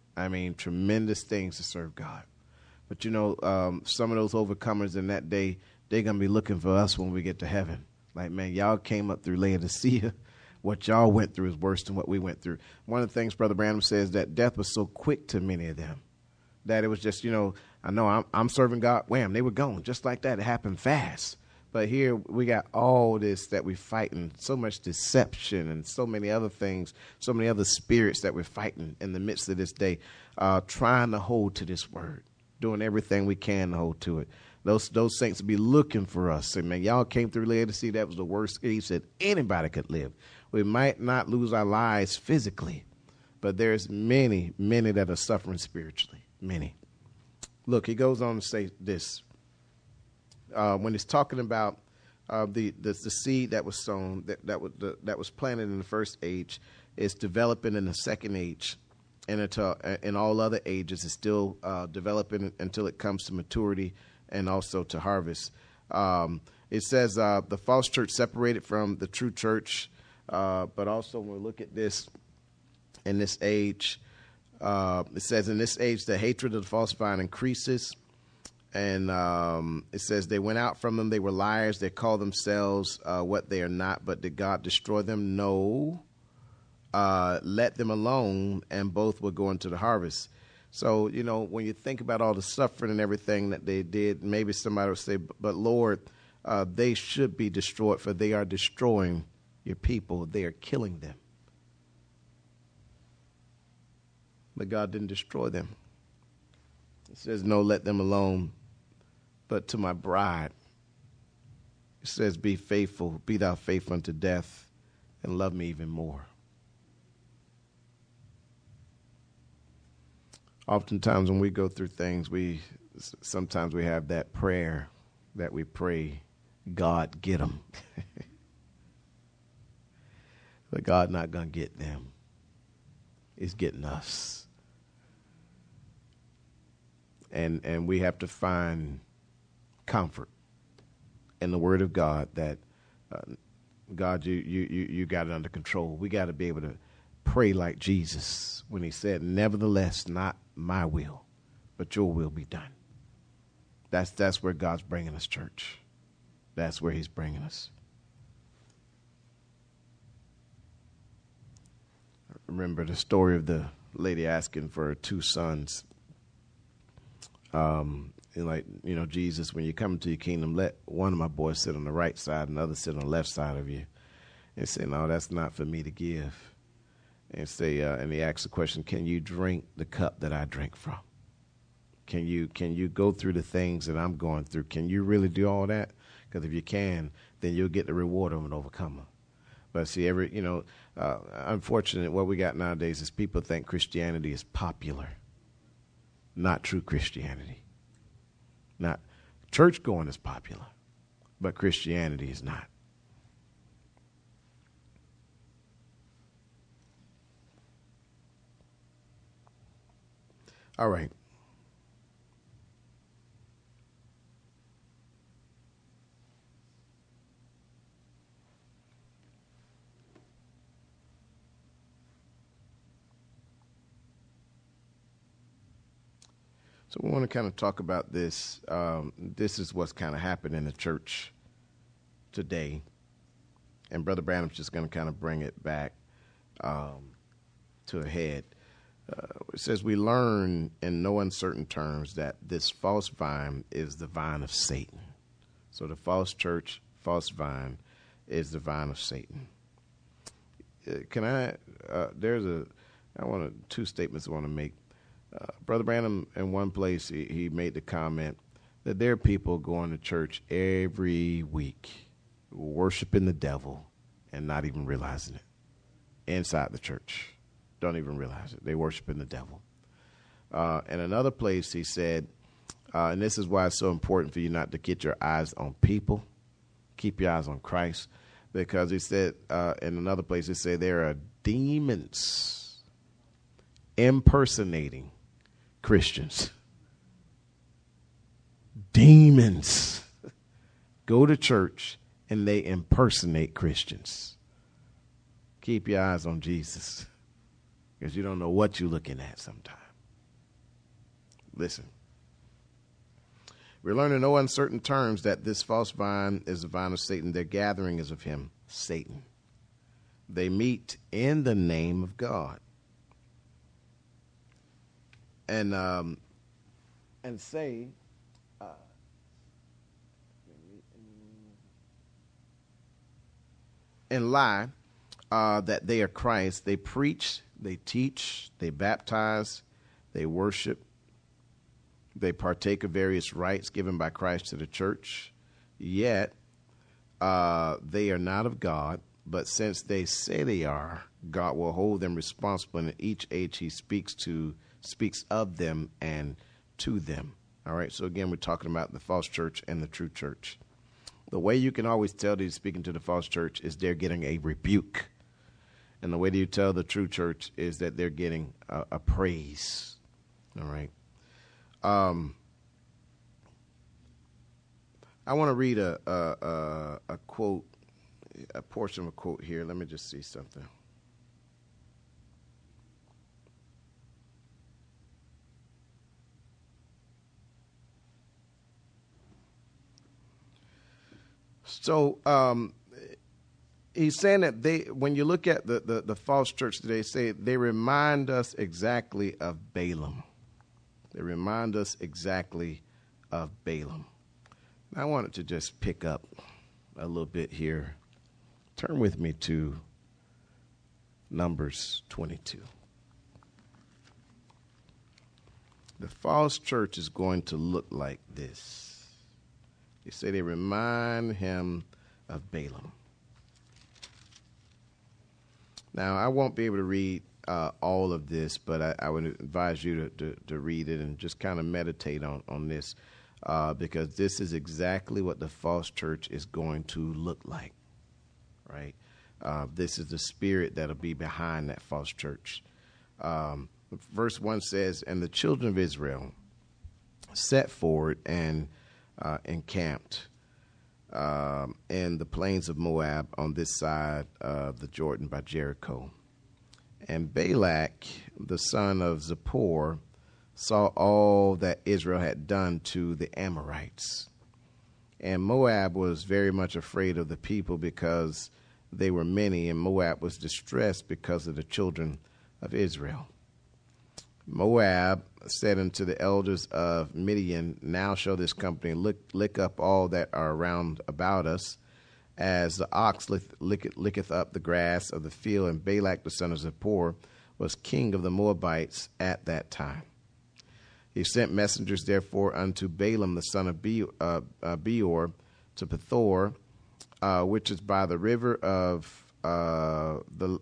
I mean, tremendous things to serve God. But, you know, some of those overcomers in that day, they're going to be looking for us when we get to heaven. Like, man, y'all came up through Laodicea. What y'all went through is worse than what we went through. One of the things Brother Branham says, that death was so quick to many of them that it was just, you know, I know I'm serving God. Wham, they were gone. Just like that. It happened fast. But here we got all this that we're fighting, so much deception and so many other things, so many other spirits that we're fighting in the midst of this day, trying to hold to this word, doing everything we can to hold to it. Those saints will be looking for us. Say, man, y'all came through Laodicea. That was the worst case that anybody could live. We might not lose our lives physically, but there's many, many that are suffering spiritually. Many. Look, he goes on to say this. When he's talking about the seed that was sown, that was planted in the first age, is developing in the second age, and in all other ages, it's still developing until it comes to maturity and also to harvest. It says the false church separated from the true church, but also when we look at this in this age, it says in this age the hatred of the false vine increases. And it says they went out from them. They were liars. They call themselves what they are not. But did God destroy them? No. Let them alone, and both will go into the harvest. So, you know, when you think about all the suffering and everything that they did, maybe somebody would say, but Lord, they should be destroyed, for they are destroying your people. They are killing them. But God didn't destroy them. It says, no, let them alone. But to my bride, it says, be faithful, be thou faithful unto death, and love me even more. Oftentimes when we go through things, sometimes we have that prayer that we pray, God, get them. But God not going to get them. He's getting us. And we have to find comfort in the word of God that God, you got it under control. We got to be able to pray like Jesus when he said, nevertheless, not my will, but your will be done. That's where God's bringing us, church. That's where he's bringing us. I remember the story of the lady asking for her 2 sons. And like, you know, Jesus, when you come into your kingdom, let one of my boys sit on the right side and the other sit on the left side of you. And say, no, that's not for me to give. And say, and he asks the question, can you drink the cup that I drink from? Can you go through the things that I'm going through? Can you really do all that? Because if you can, then you'll get the reward of an overcomer. But see, unfortunately, what we got nowadays is people think Christianity is popular. Not true Christianity. Not church going is popular, but Christianity is not. All right. So we want to kind of talk about this. This is what's kind of happened in the church today. And Brother Branham's just going to kind of bring it back to a head. It says, we learn in no uncertain terms that this false vine is the vine of Satan. So the false church, false vine, is the vine of Satan. I want 2 statements I want to make. Brother Branham, in one place, he made the comment that there are people going to church every week, worshiping the devil and not even realizing it. Inside the church. Don't even realize it. They worshiping the devil. In another place, he said, and this is why it's so important for you not to get your eyes on people. Keep your eyes on Christ. Because he said, in another place, he said, there are demons impersonating Christians. Demons go to church and they impersonate Christians. Keep your eyes on Jesus, because you don't know what you're looking at sometimes. Listen. We learn in no uncertain terms that this false vine is the vine of Satan. Their gathering is of him, Satan. They meet in the name of God. And say, and lie that they are Christ. They preach, they teach, they baptize, they worship, they partake of various rites given by Christ to the church. Yet they are not of God, but since they say they are, God will hold them responsible, and in each age he speaks of them and to them. All right, so again, we're talking about the false church and the true church. The way you can always tell that he's speaking to the false church is they're getting a rebuke. And the way that you tell the true church is that they're getting a praise. All right. I want to read a quote, a portion of a quote here. Let me just see something. So he's saying that when you look at the false church today, say they remind us exactly of Balaam. They remind us exactly of Balaam. Now, I wanted to just pick up a little bit here. Turn with me to Numbers 22. The false church is going to look like this. They say they remind him of Balaam. Now, I won't be able to read all of this, but I would advise you to read it and just kind of meditate on this because this is exactly what the false church is going to look like, right? This is the spirit that'll be behind that false church. Verse 1 says, and the children of Israel set forward and encamped in the plains of Moab on this side of the Jordan by Jericho. And Balak, the son of Zippor, saw all that Israel had done to the Amorites. And Moab was very much afraid of the people because they were many, and Moab was distressed because of the children of Israel. Moab said unto the elders of Midian, now shall this company lick up all that are round about us, as the ox licketh up the grass of the field. And Balak the son of Zippor was king of the Moabites at that time. He sent messengers therefore unto Balaam the son of Beor to Pethor, which is by the river of the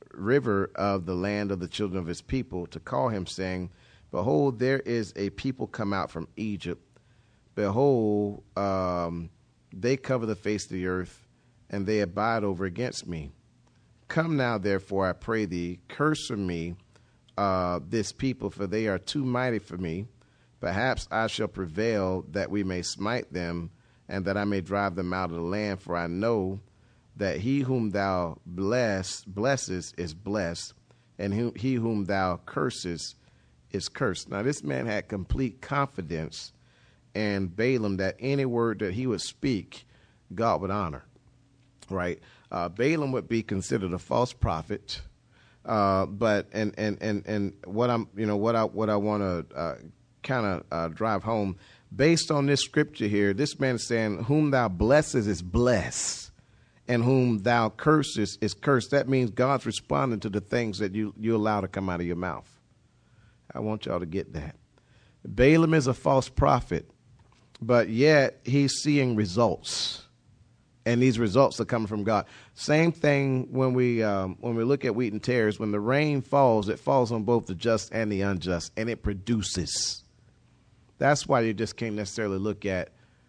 land of the children of his people, to call him, saying, behold, there is a people come out from Egypt. Behold, they cover the face of the earth, and they abide over against me. Come now, therefore, I pray thee, curse from me this people, for they are too mighty for me. Perhaps I shall prevail that we may smite them, and that I may drive them out of the land. For I know that he whom thou blesses is blessed, and he whom thou curses is cursed. Now, this man had complete confidence in Balaam that any word that he would speak, God would honor. Right? Balaam would be considered a false prophet, but what I want to kind of drive home based on this scripture here. This man is saying, "Whom thou blesses is blessed, and whom thou curses is cursed." That means God's responding to the things that you allow to come out of your mouth. I want y'all to get that. Balaam is a false prophet, but yet he's seeing results. And these results are coming from God. Same thing when we look at wheat and tares. When the rain falls, it falls on both the just and the unjust, and it produces. That's why you just can't necessarily look at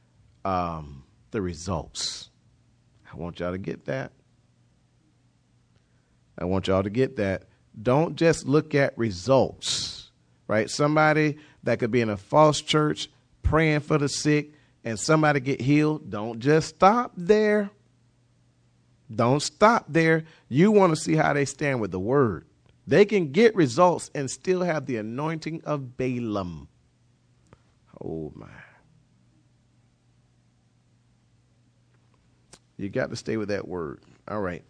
the results. I want y'all to get that. I want y'all to get that. Don't just look at results, right? Somebody that could be in a false church praying for the sick, and somebody get healed. Don't just stop there. Don't stop there. You want to see how they stand with the word. They can get results and still have the anointing of Balaam. Oh, my. You got to stay with that word. All right.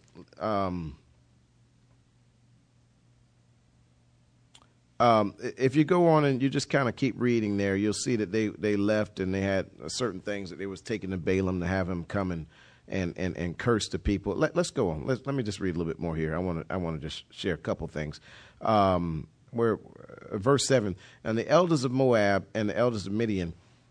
If you go on and you just kind of keep reading there, you'll see that they left and they had certain things that they was taking to Balaam to have him come and curse the people. Let's go on. Let me just read a little bit more here. I want to just share a couple things. Where verse 7, and the elders of Moab and the elders of Midian.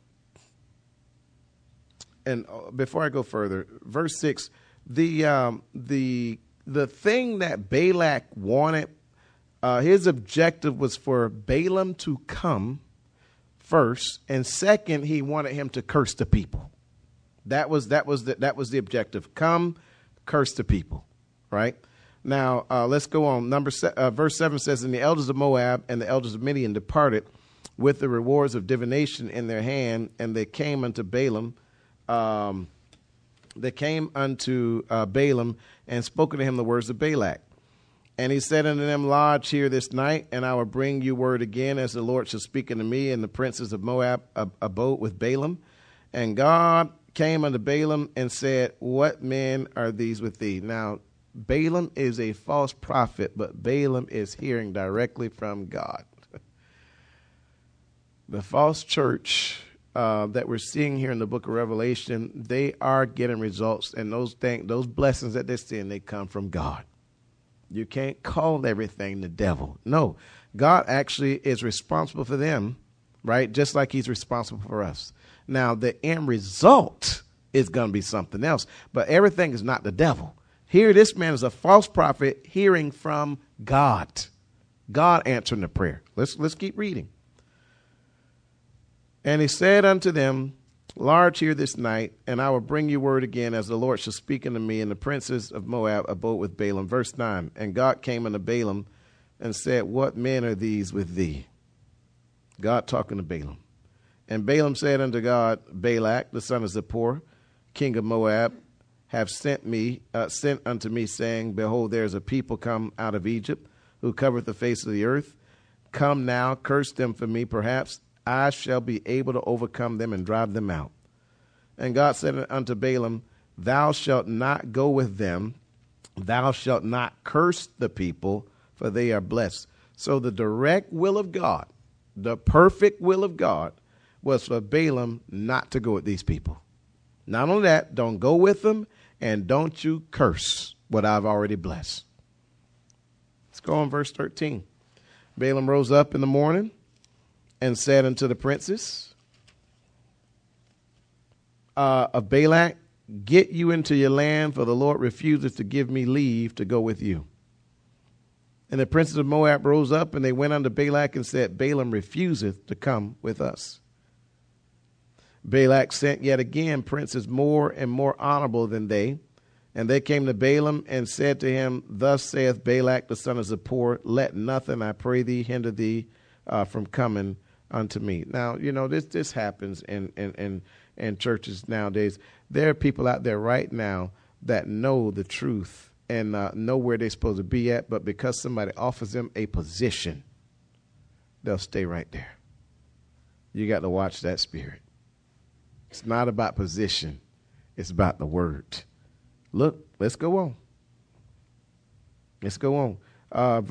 And before I go further, verse 6, the thing that Balak wanted, his objective was for Balaam to come first, and second, he wanted him to curse the people. That was the objective. Come, curse the people. Right now, let's go on. Verse 7 says, "And the elders of Moab and the elders of Midian departed with the rewards of divination in their hand, and they came unto Balaam." They came unto Balaam and spoke unto him the words of Balak. And he said unto them, "Lodge here this night, and I will bring you word again, as the Lord shall speak unto me." And the princes of Moab abode with Balaam. And God came unto Balaam and said, "What men are these with thee?" Now, Balaam is a false prophet, but Balaam is hearing directly from God. The false church that we're seeing here in the book of Revelation, they are getting results, and those blessings that they're seeing, they come from God. You can't call everything the devil. No, God actually is responsible for them, right? Just like he's responsible for us. Now, the end result is going to be something else, but everything is not the devil. Here, this man is a false prophet hearing from God. God answering the prayer. Let's keep reading. And he said unto them, "Lodge here this night, and I will bring you word again, as the Lord shall speak unto me." And the princes of Moab abode with Balaam. Verse 9, "And God came unto Balaam and said, What men are these with thee?" God talking to Balaam. And Balaam said unto God, "Balak, the son of Zippor, king of Moab, have sent unto me, saying, Behold, there is a people come out of Egypt, who covereth the face of the earth. Come now, curse them for me, perhaps I shall be able to overcome them and drive them out." And God said unto Balaam, "Thou shalt not go with them. Thou shalt not curse the people, for they are blessed." So the direct will of God, the perfect will of God, was for Balaam not to go with these people. Not only that, don't go with them, and don't you curse what I've already blessed. Let's go on verse 13. Balaam rose up in the morning and said unto the princes of Balak, "Get you into your land, for the Lord refuseth to give me leave to go with you." And the princes of Moab rose up, and they went unto Balak and said, "Balaam refuseth to come with us." Balak sent yet again princes more and more honorable than they. And they came to Balaam and said to him, "Thus saith Balak the son of Zippor, Let nothing, I pray thee, hinder thee from coming unto me." Now, this happens in churches nowadays. There are people out there right now that know the truth and know where they're supposed to be at, but because somebody offers them a position, they'll stay right there. You got to watch that spirit. It's not about position. It's about the word. Look, let's go on. Let's go on.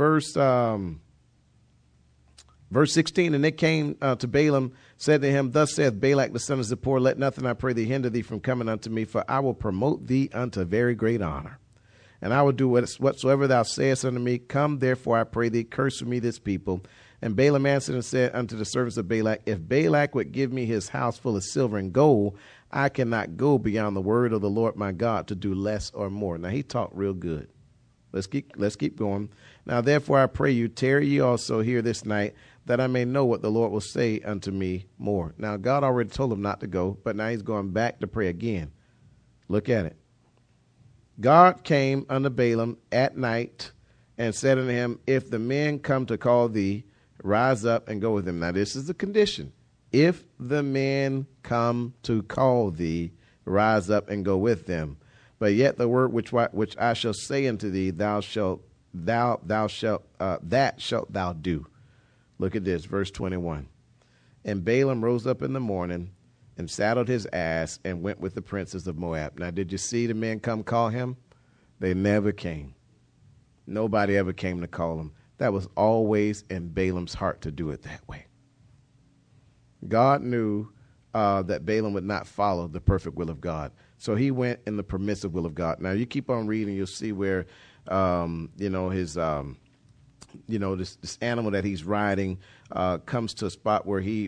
Verse 16, "And they came to Balaam, said to him, Thus saith Balak the son of Zippor, Let nothing, I pray thee, hinder thee from coming unto me, for I will promote thee unto very great honor. And I will do whatsoever thou sayest unto me. Come, therefore, I pray thee, curse for me this people. And Balaam answered and said unto the servants of Balak, If Balak would give me his house full of silver and gold, I cannot go beyond the word of the Lord my God to do less or more." Now, he talked real good. Let's keep going. "Now, therefore, I pray you, tarry ye also here this night, that I may know what the Lord will say unto me more." Now, God already told him not to go, but now he's going back to pray again. Look at it. "God came unto Balaam at night and said unto him, If the men come to call thee, rise up and go with them." Now, this is the condition. If the men come to call thee, rise up and go with them. But yet the word which I shall say unto thee, that shalt thou do. Look at this, verse 21. And Balaam rose up in the morning and saddled his ass and went with the princes of Moab. Now, did you see the men come call him? They never came. Nobody ever came to call him. That was always in Balaam's heart to do it that way. God knew that Balaam would not follow the perfect will of God. So he went in the permissive will of God. Now, you keep on reading, you'll see where, his, this animal that he's riding comes to a spot where he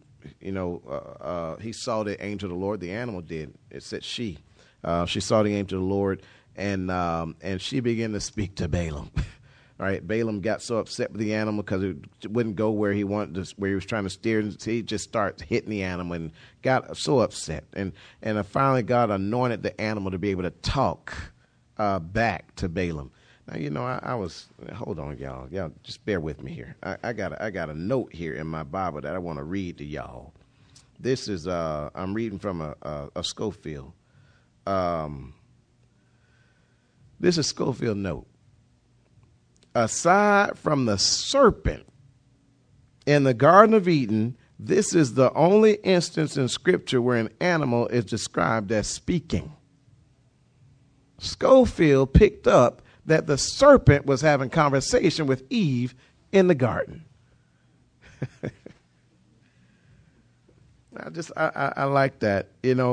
saw the angel of the Lord. The animal did. It said she saw the angel of the Lord, and she began to speak to Balaam. All right, Balaam got so upset with the animal because it wouldn't go where he wanted to, where he was trying to steer. He just started hitting the animal and got so upset. And finally, God anointed the animal to be able to talk back to Balaam. Now, I was, hold on, y'all. Y'all just bear with me here. I got a note here in my Bible that I want to read to y'all. This is, I'm reading from a Scofield. This is Scofield note. Aside from the serpent in the Garden of Eden, this is the only instance in Scripture where an animal is described as speaking. Scofield picked up that the serpent was having conversation with Eve in the garden. I like that.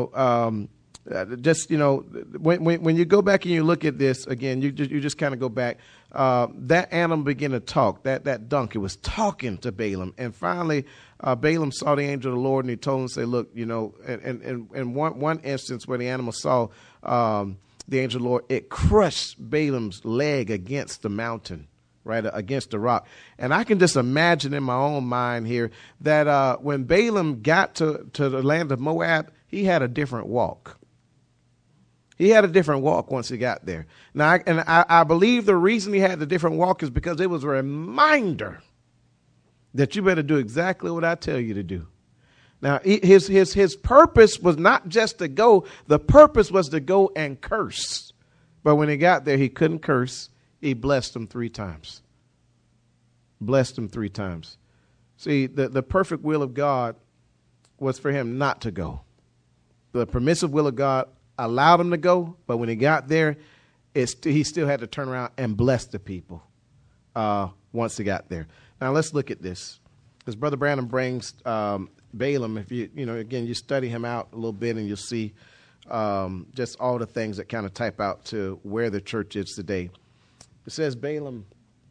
When you go back and you look at this again, you just kind of go back. That animal began to talk. That donkey was talking to Balaam, and finally, Balaam saw the angel of the Lord, and he told him, "Say, look, and one instance where the animal saw the angel of the Lord, it crushed Balaam's leg against the mountain, right, against the rock." And I can just imagine in my own mind here that when Balaam got to the land of Moab, he had a different walk. He had a different walk once he got there. Now, I believe the reason he had the different walk is because it was a reminder that you better do exactly what I tell you to do. Now, his purpose was not just to go. The purpose was to go and curse. But when he got there, he couldn't curse. He blessed him 3 times. Blessed him 3 times. See, the perfect will of God was for him not to go. The permissive will of God allowed him to go, but when he got there, he still had to turn around and bless the people once he got there. Now let's look at this, because Brother Branham brings Balaam. If you study him out a little bit, and you'll see just all the things that kind of type out to where the church is today. It says Balaam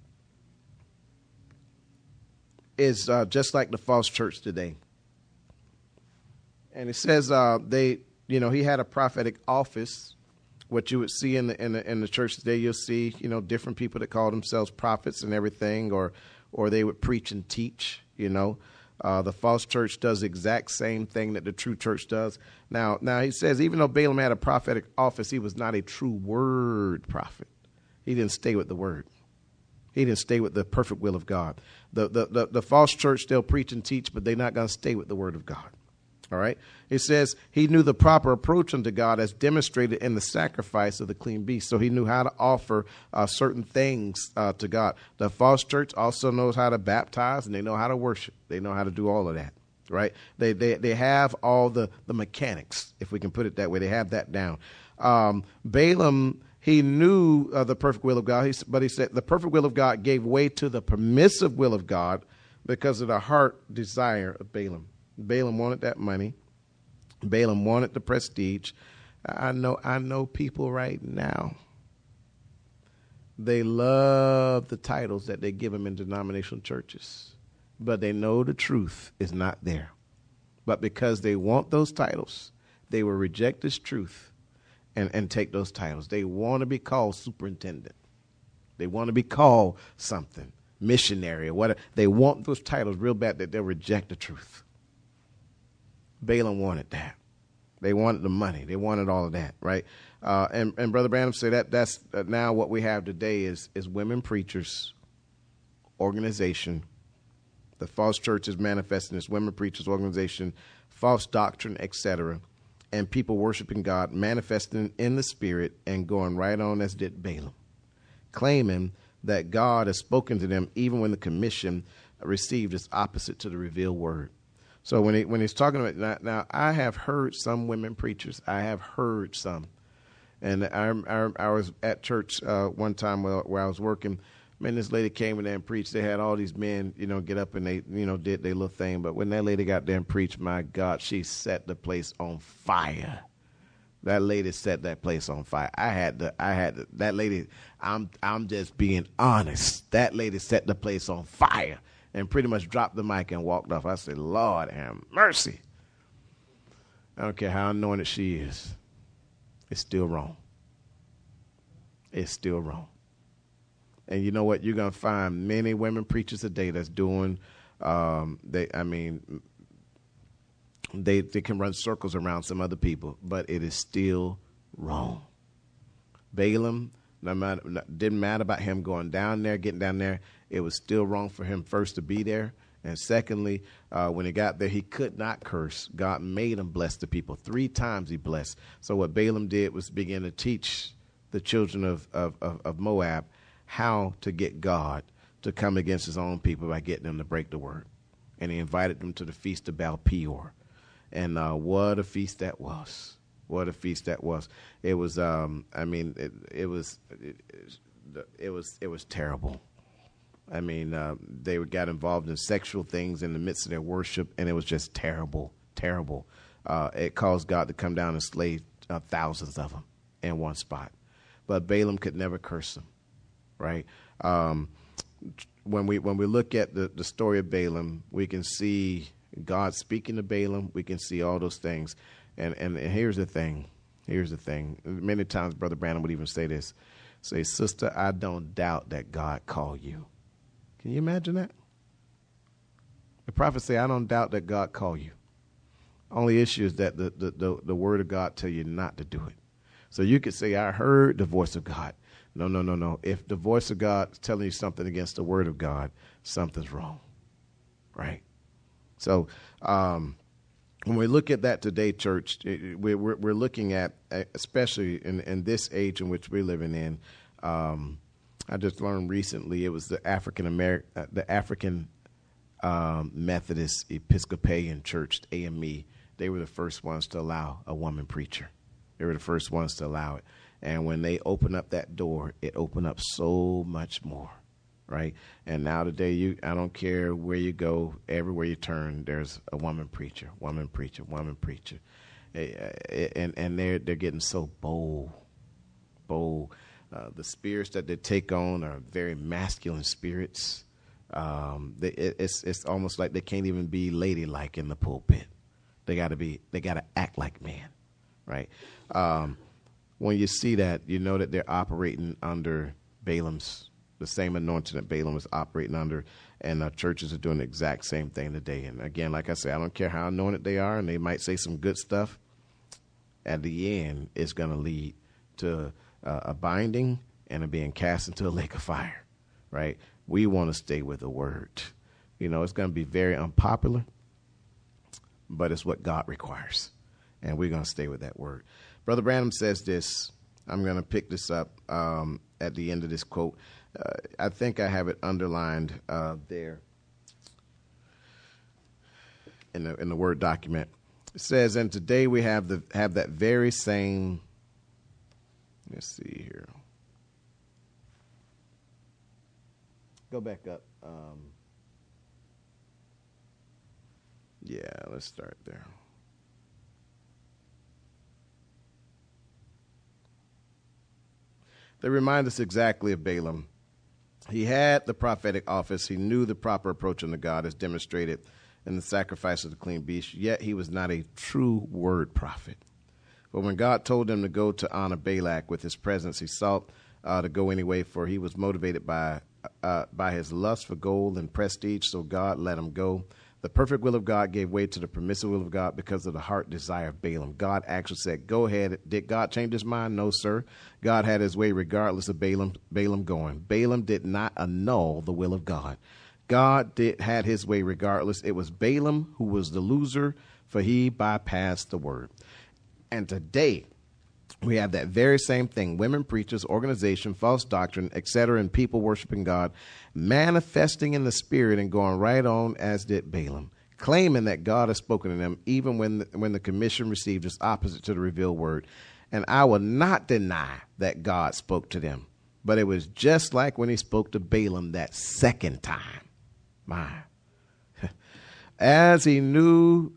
is just like the false church today. And it says he had a prophetic office. What you would see in the church today, you'll see, different people that call themselves prophets and everything, or they would preach and teach. The false church does the exact same thing that the true church does. Now he says, even though Balaam had a prophetic office, he was not a true word prophet. He didn't stay with the word. He didn't stay with the perfect will of God. The false church, they'll preach and teach, but they're not going to stay with the word of God. All right. It says he knew the proper approach unto God as demonstrated in the sacrifice of the clean beast. So he knew how to offer certain things to God. The false church also knows how to baptize, and they know how to worship. They know how to do all of that. Right. They have all the mechanics, if we can put it that way. They have that down. Balaam, he knew the perfect will of God, but he said the perfect will of God gave way to the permissive will of God because of the heart desire of Balaam. Balaam wanted that money. Balaam wanted the prestige. I know people right now. They love the titles that they give them in denominational churches, but they know the truth is not there. But because they want those titles, they will reject this truth and take those titles. They want to be called superintendent. They want to be called something, missionary or whatever. They want those titles real bad that they'll reject the truth. Balaam wanted that. They wanted the money. They wanted all of that, right? And Brother Branham said that's now what we have today is women preachers, organization. The false church is manifesting as women preachers, organization, false doctrine, etc., and people worshiping God, manifesting in the spirit and going right on as did Balaam, claiming that God has spoken to them even when the commission received is opposite to the revealed word. So when he's talking about now, I have heard some women preachers. I have heard some, and I was at church one time where I was working. Man, this lady came in there and preached. They had all these men, get up and they, did their little thing. But when that lady got there and preached, my God, she set the place on fire. That lady set that place on fire. That lady, I'm just being honest. That lady set the place on fire and pretty much dropped the mic and walked off. I said, Lord have mercy. I don't care how anointed she is. It's still wrong. It's still wrong. And you know what? You're going to find many women preachers today that's doing, they can run circles around some other people, but it is still wrong. Balaam, didn't matter about him going down there, getting down there. It was still wrong for him first to be there. And secondly, when he got there, he could not curse. God made him bless the people. 3 times he blessed. So what Balaam did was begin to teach the children of Moab how to get God to come against his own people by getting them to break the word. And he invited them to the feast of Baal Peor. And what a feast that was. What a feast that was. It was, it was terrible. I mean, they got involved in sexual things in the midst of their worship, and it was just terrible, terrible. It caused God to come down and slay thousands of them in one spot. But Balaam could never curse them. Right. When we look at the story of Balaam, we can see God speaking to Balaam. We can see all those things. And here's the thing. Here's the thing. Many times Brother Branham would even say this. Say, sister, I don't doubt that God called you. Can you imagine that? The prophet say, I don't doubt that God called you. Only issue is that the word of God tell you not to do it. So you could say, I heard the voice of God. No. If the voice of God is telling you something against the word of God, something's wrong, right? So when we look at that today, church, we're looking at, especially in this age in which we're living in, I just learned recently it was the African Methodist Episcopalian Church, AME. They were the first ones to allow a woman preacher. They were the first ones to allow it. And when they open up that door, it opened up so much more, right? And now today, I don't care where you go, everywhere you turn, there's a woman preacher. And they're getting so bold. The spirits that they take on are very masculine spirits. It's almost like they can't even be ladylike in the pulpit. They got to act like men, right? When you see that, you know that they're operating under the same anointing that Balaam was operating under, and churches are doing the exact same thing today. And again, like I say, I don't care how anointed they are, and they might say some good stuff. At the end, it's going to lead to a binding and a being cast into a lake of fire, right? We want to stay with the word. It's going to be very unpopular, but it's what God requires, and we're going to stay with that word. Brother Branham says this. I'm going to pick this up at the end of this quote. I think I have it underlined there in the Word document. It says, and today we have that very same. Let's see here. Go back up. Yeah, let's start there. They remind us exactly of Balaam. He had the prophetic office. He knew the proper approach unto God as demonstrated in the sacrifice of the clean beast, yet he was not a true word prophet. But when God told him to go to honor Balak with his presence, he sought to go anyway, for he was motivated by his lust for gold and prestige, so God let him go. The perfect will of God gave way to the permissive will of God because of the heart desire of Balaam. God actually said, go ahead. Did God change his mind? No, sir. God had his way regardless of Balaam going. Balaam did not annul the will of God. God had his way regardless. It was Balaam who was the loser, for he bypassed the word. And today, we have that very same thing. Women preachers, organization, false doctrine, etc., and people worshiping God, manifesting in the spirit and going right on as did Balaam, claiming that God has spoken to them, even when the commission received is opposite to the revealed word. And I will not deny that God spoke to them. But it was just like when he spoke to Balaam that second time. My. As he knew,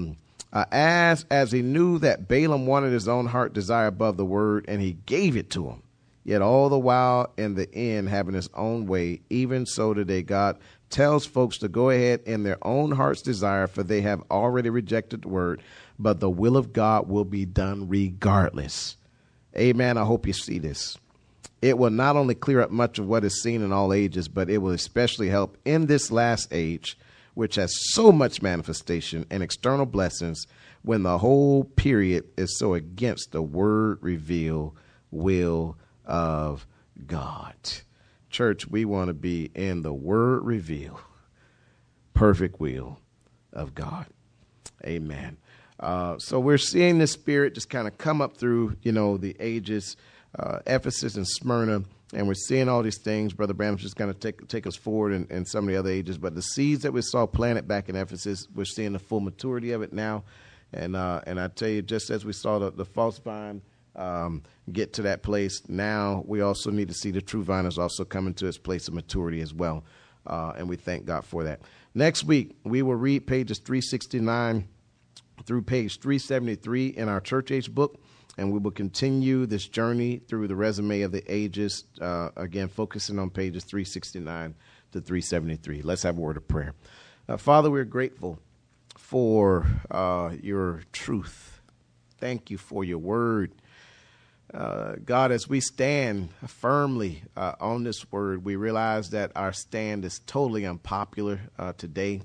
as he knew that Balaam wanted his own heart desire above the word, and he gave it to him. Yet all the while in the end having his own way, even so today God tells folks to go ahead in their own heart's desire, for they have already rejected the word, but the will of God will be done regardless. Amen. I hope you see this. It will not only clear up much of what is seen in all ages, but it will especially help in this last age, which has so much manifestation and external blessings, when the whole period is so against the word revealed will of God. Church, we want to be in the word revealed, perfect will of God. Amen. So we're seeing the Spirit just kind of come up through, the ages, Ephesus and Smyrna, and we're seeing all these things. Brother Branham's just going to take us forward in some of the other ages. But the seeds that we saw planted back in Ephesus, we're seeing the full maturity of it now. And I tell you, just as we saw the false vine get to that place, now we also need to see the true vine is also coming to its place of maturity as well. And we thank God for that. Next week, we will read pages 369 through page 373 in our church age book. And we will continue this journey through the resume of the ages, again, focusing on pages 369 to 373. Let's have a word of prayer. Father, we're grateful for your truth. Thank you for your word. God, as we stand firmly on this word, we realize that our stand is totally unpopular today.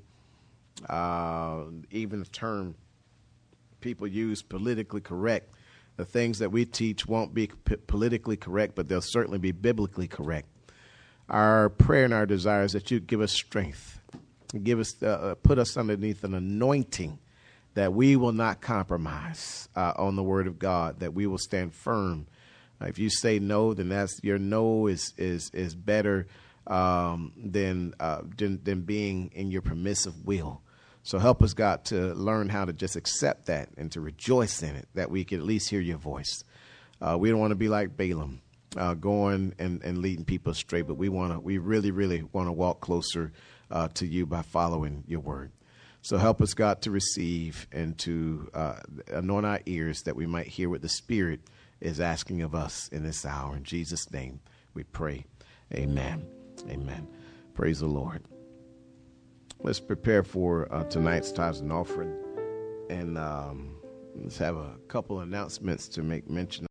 Even the term people use, politically correct, the things that we teach won't be politically correct, but they'll certainly be biblically correct. Our prayer and our desire is that you give us strength, give us, put us underneath an anointing, that we will not compromise on the word of God, that we will stand firm. If you say no, then that's your no is better than being in your permissive will. So help us, God, to learn how to just accept that and to rejoice in it, that we can at least hear your voice. We don't want to be like Balaam, going and leading people astray, but we really, really want to walk closer to you by following your word. So help us, God, to receive and to anoint our ears, that we might hear what the Spirit is asking of us in this hour. In Jesus' name we pray. Amen. Amen. Praise the Lord. Let's prepare for tonight's tithes and offering. And let's have a couple announcements to make mention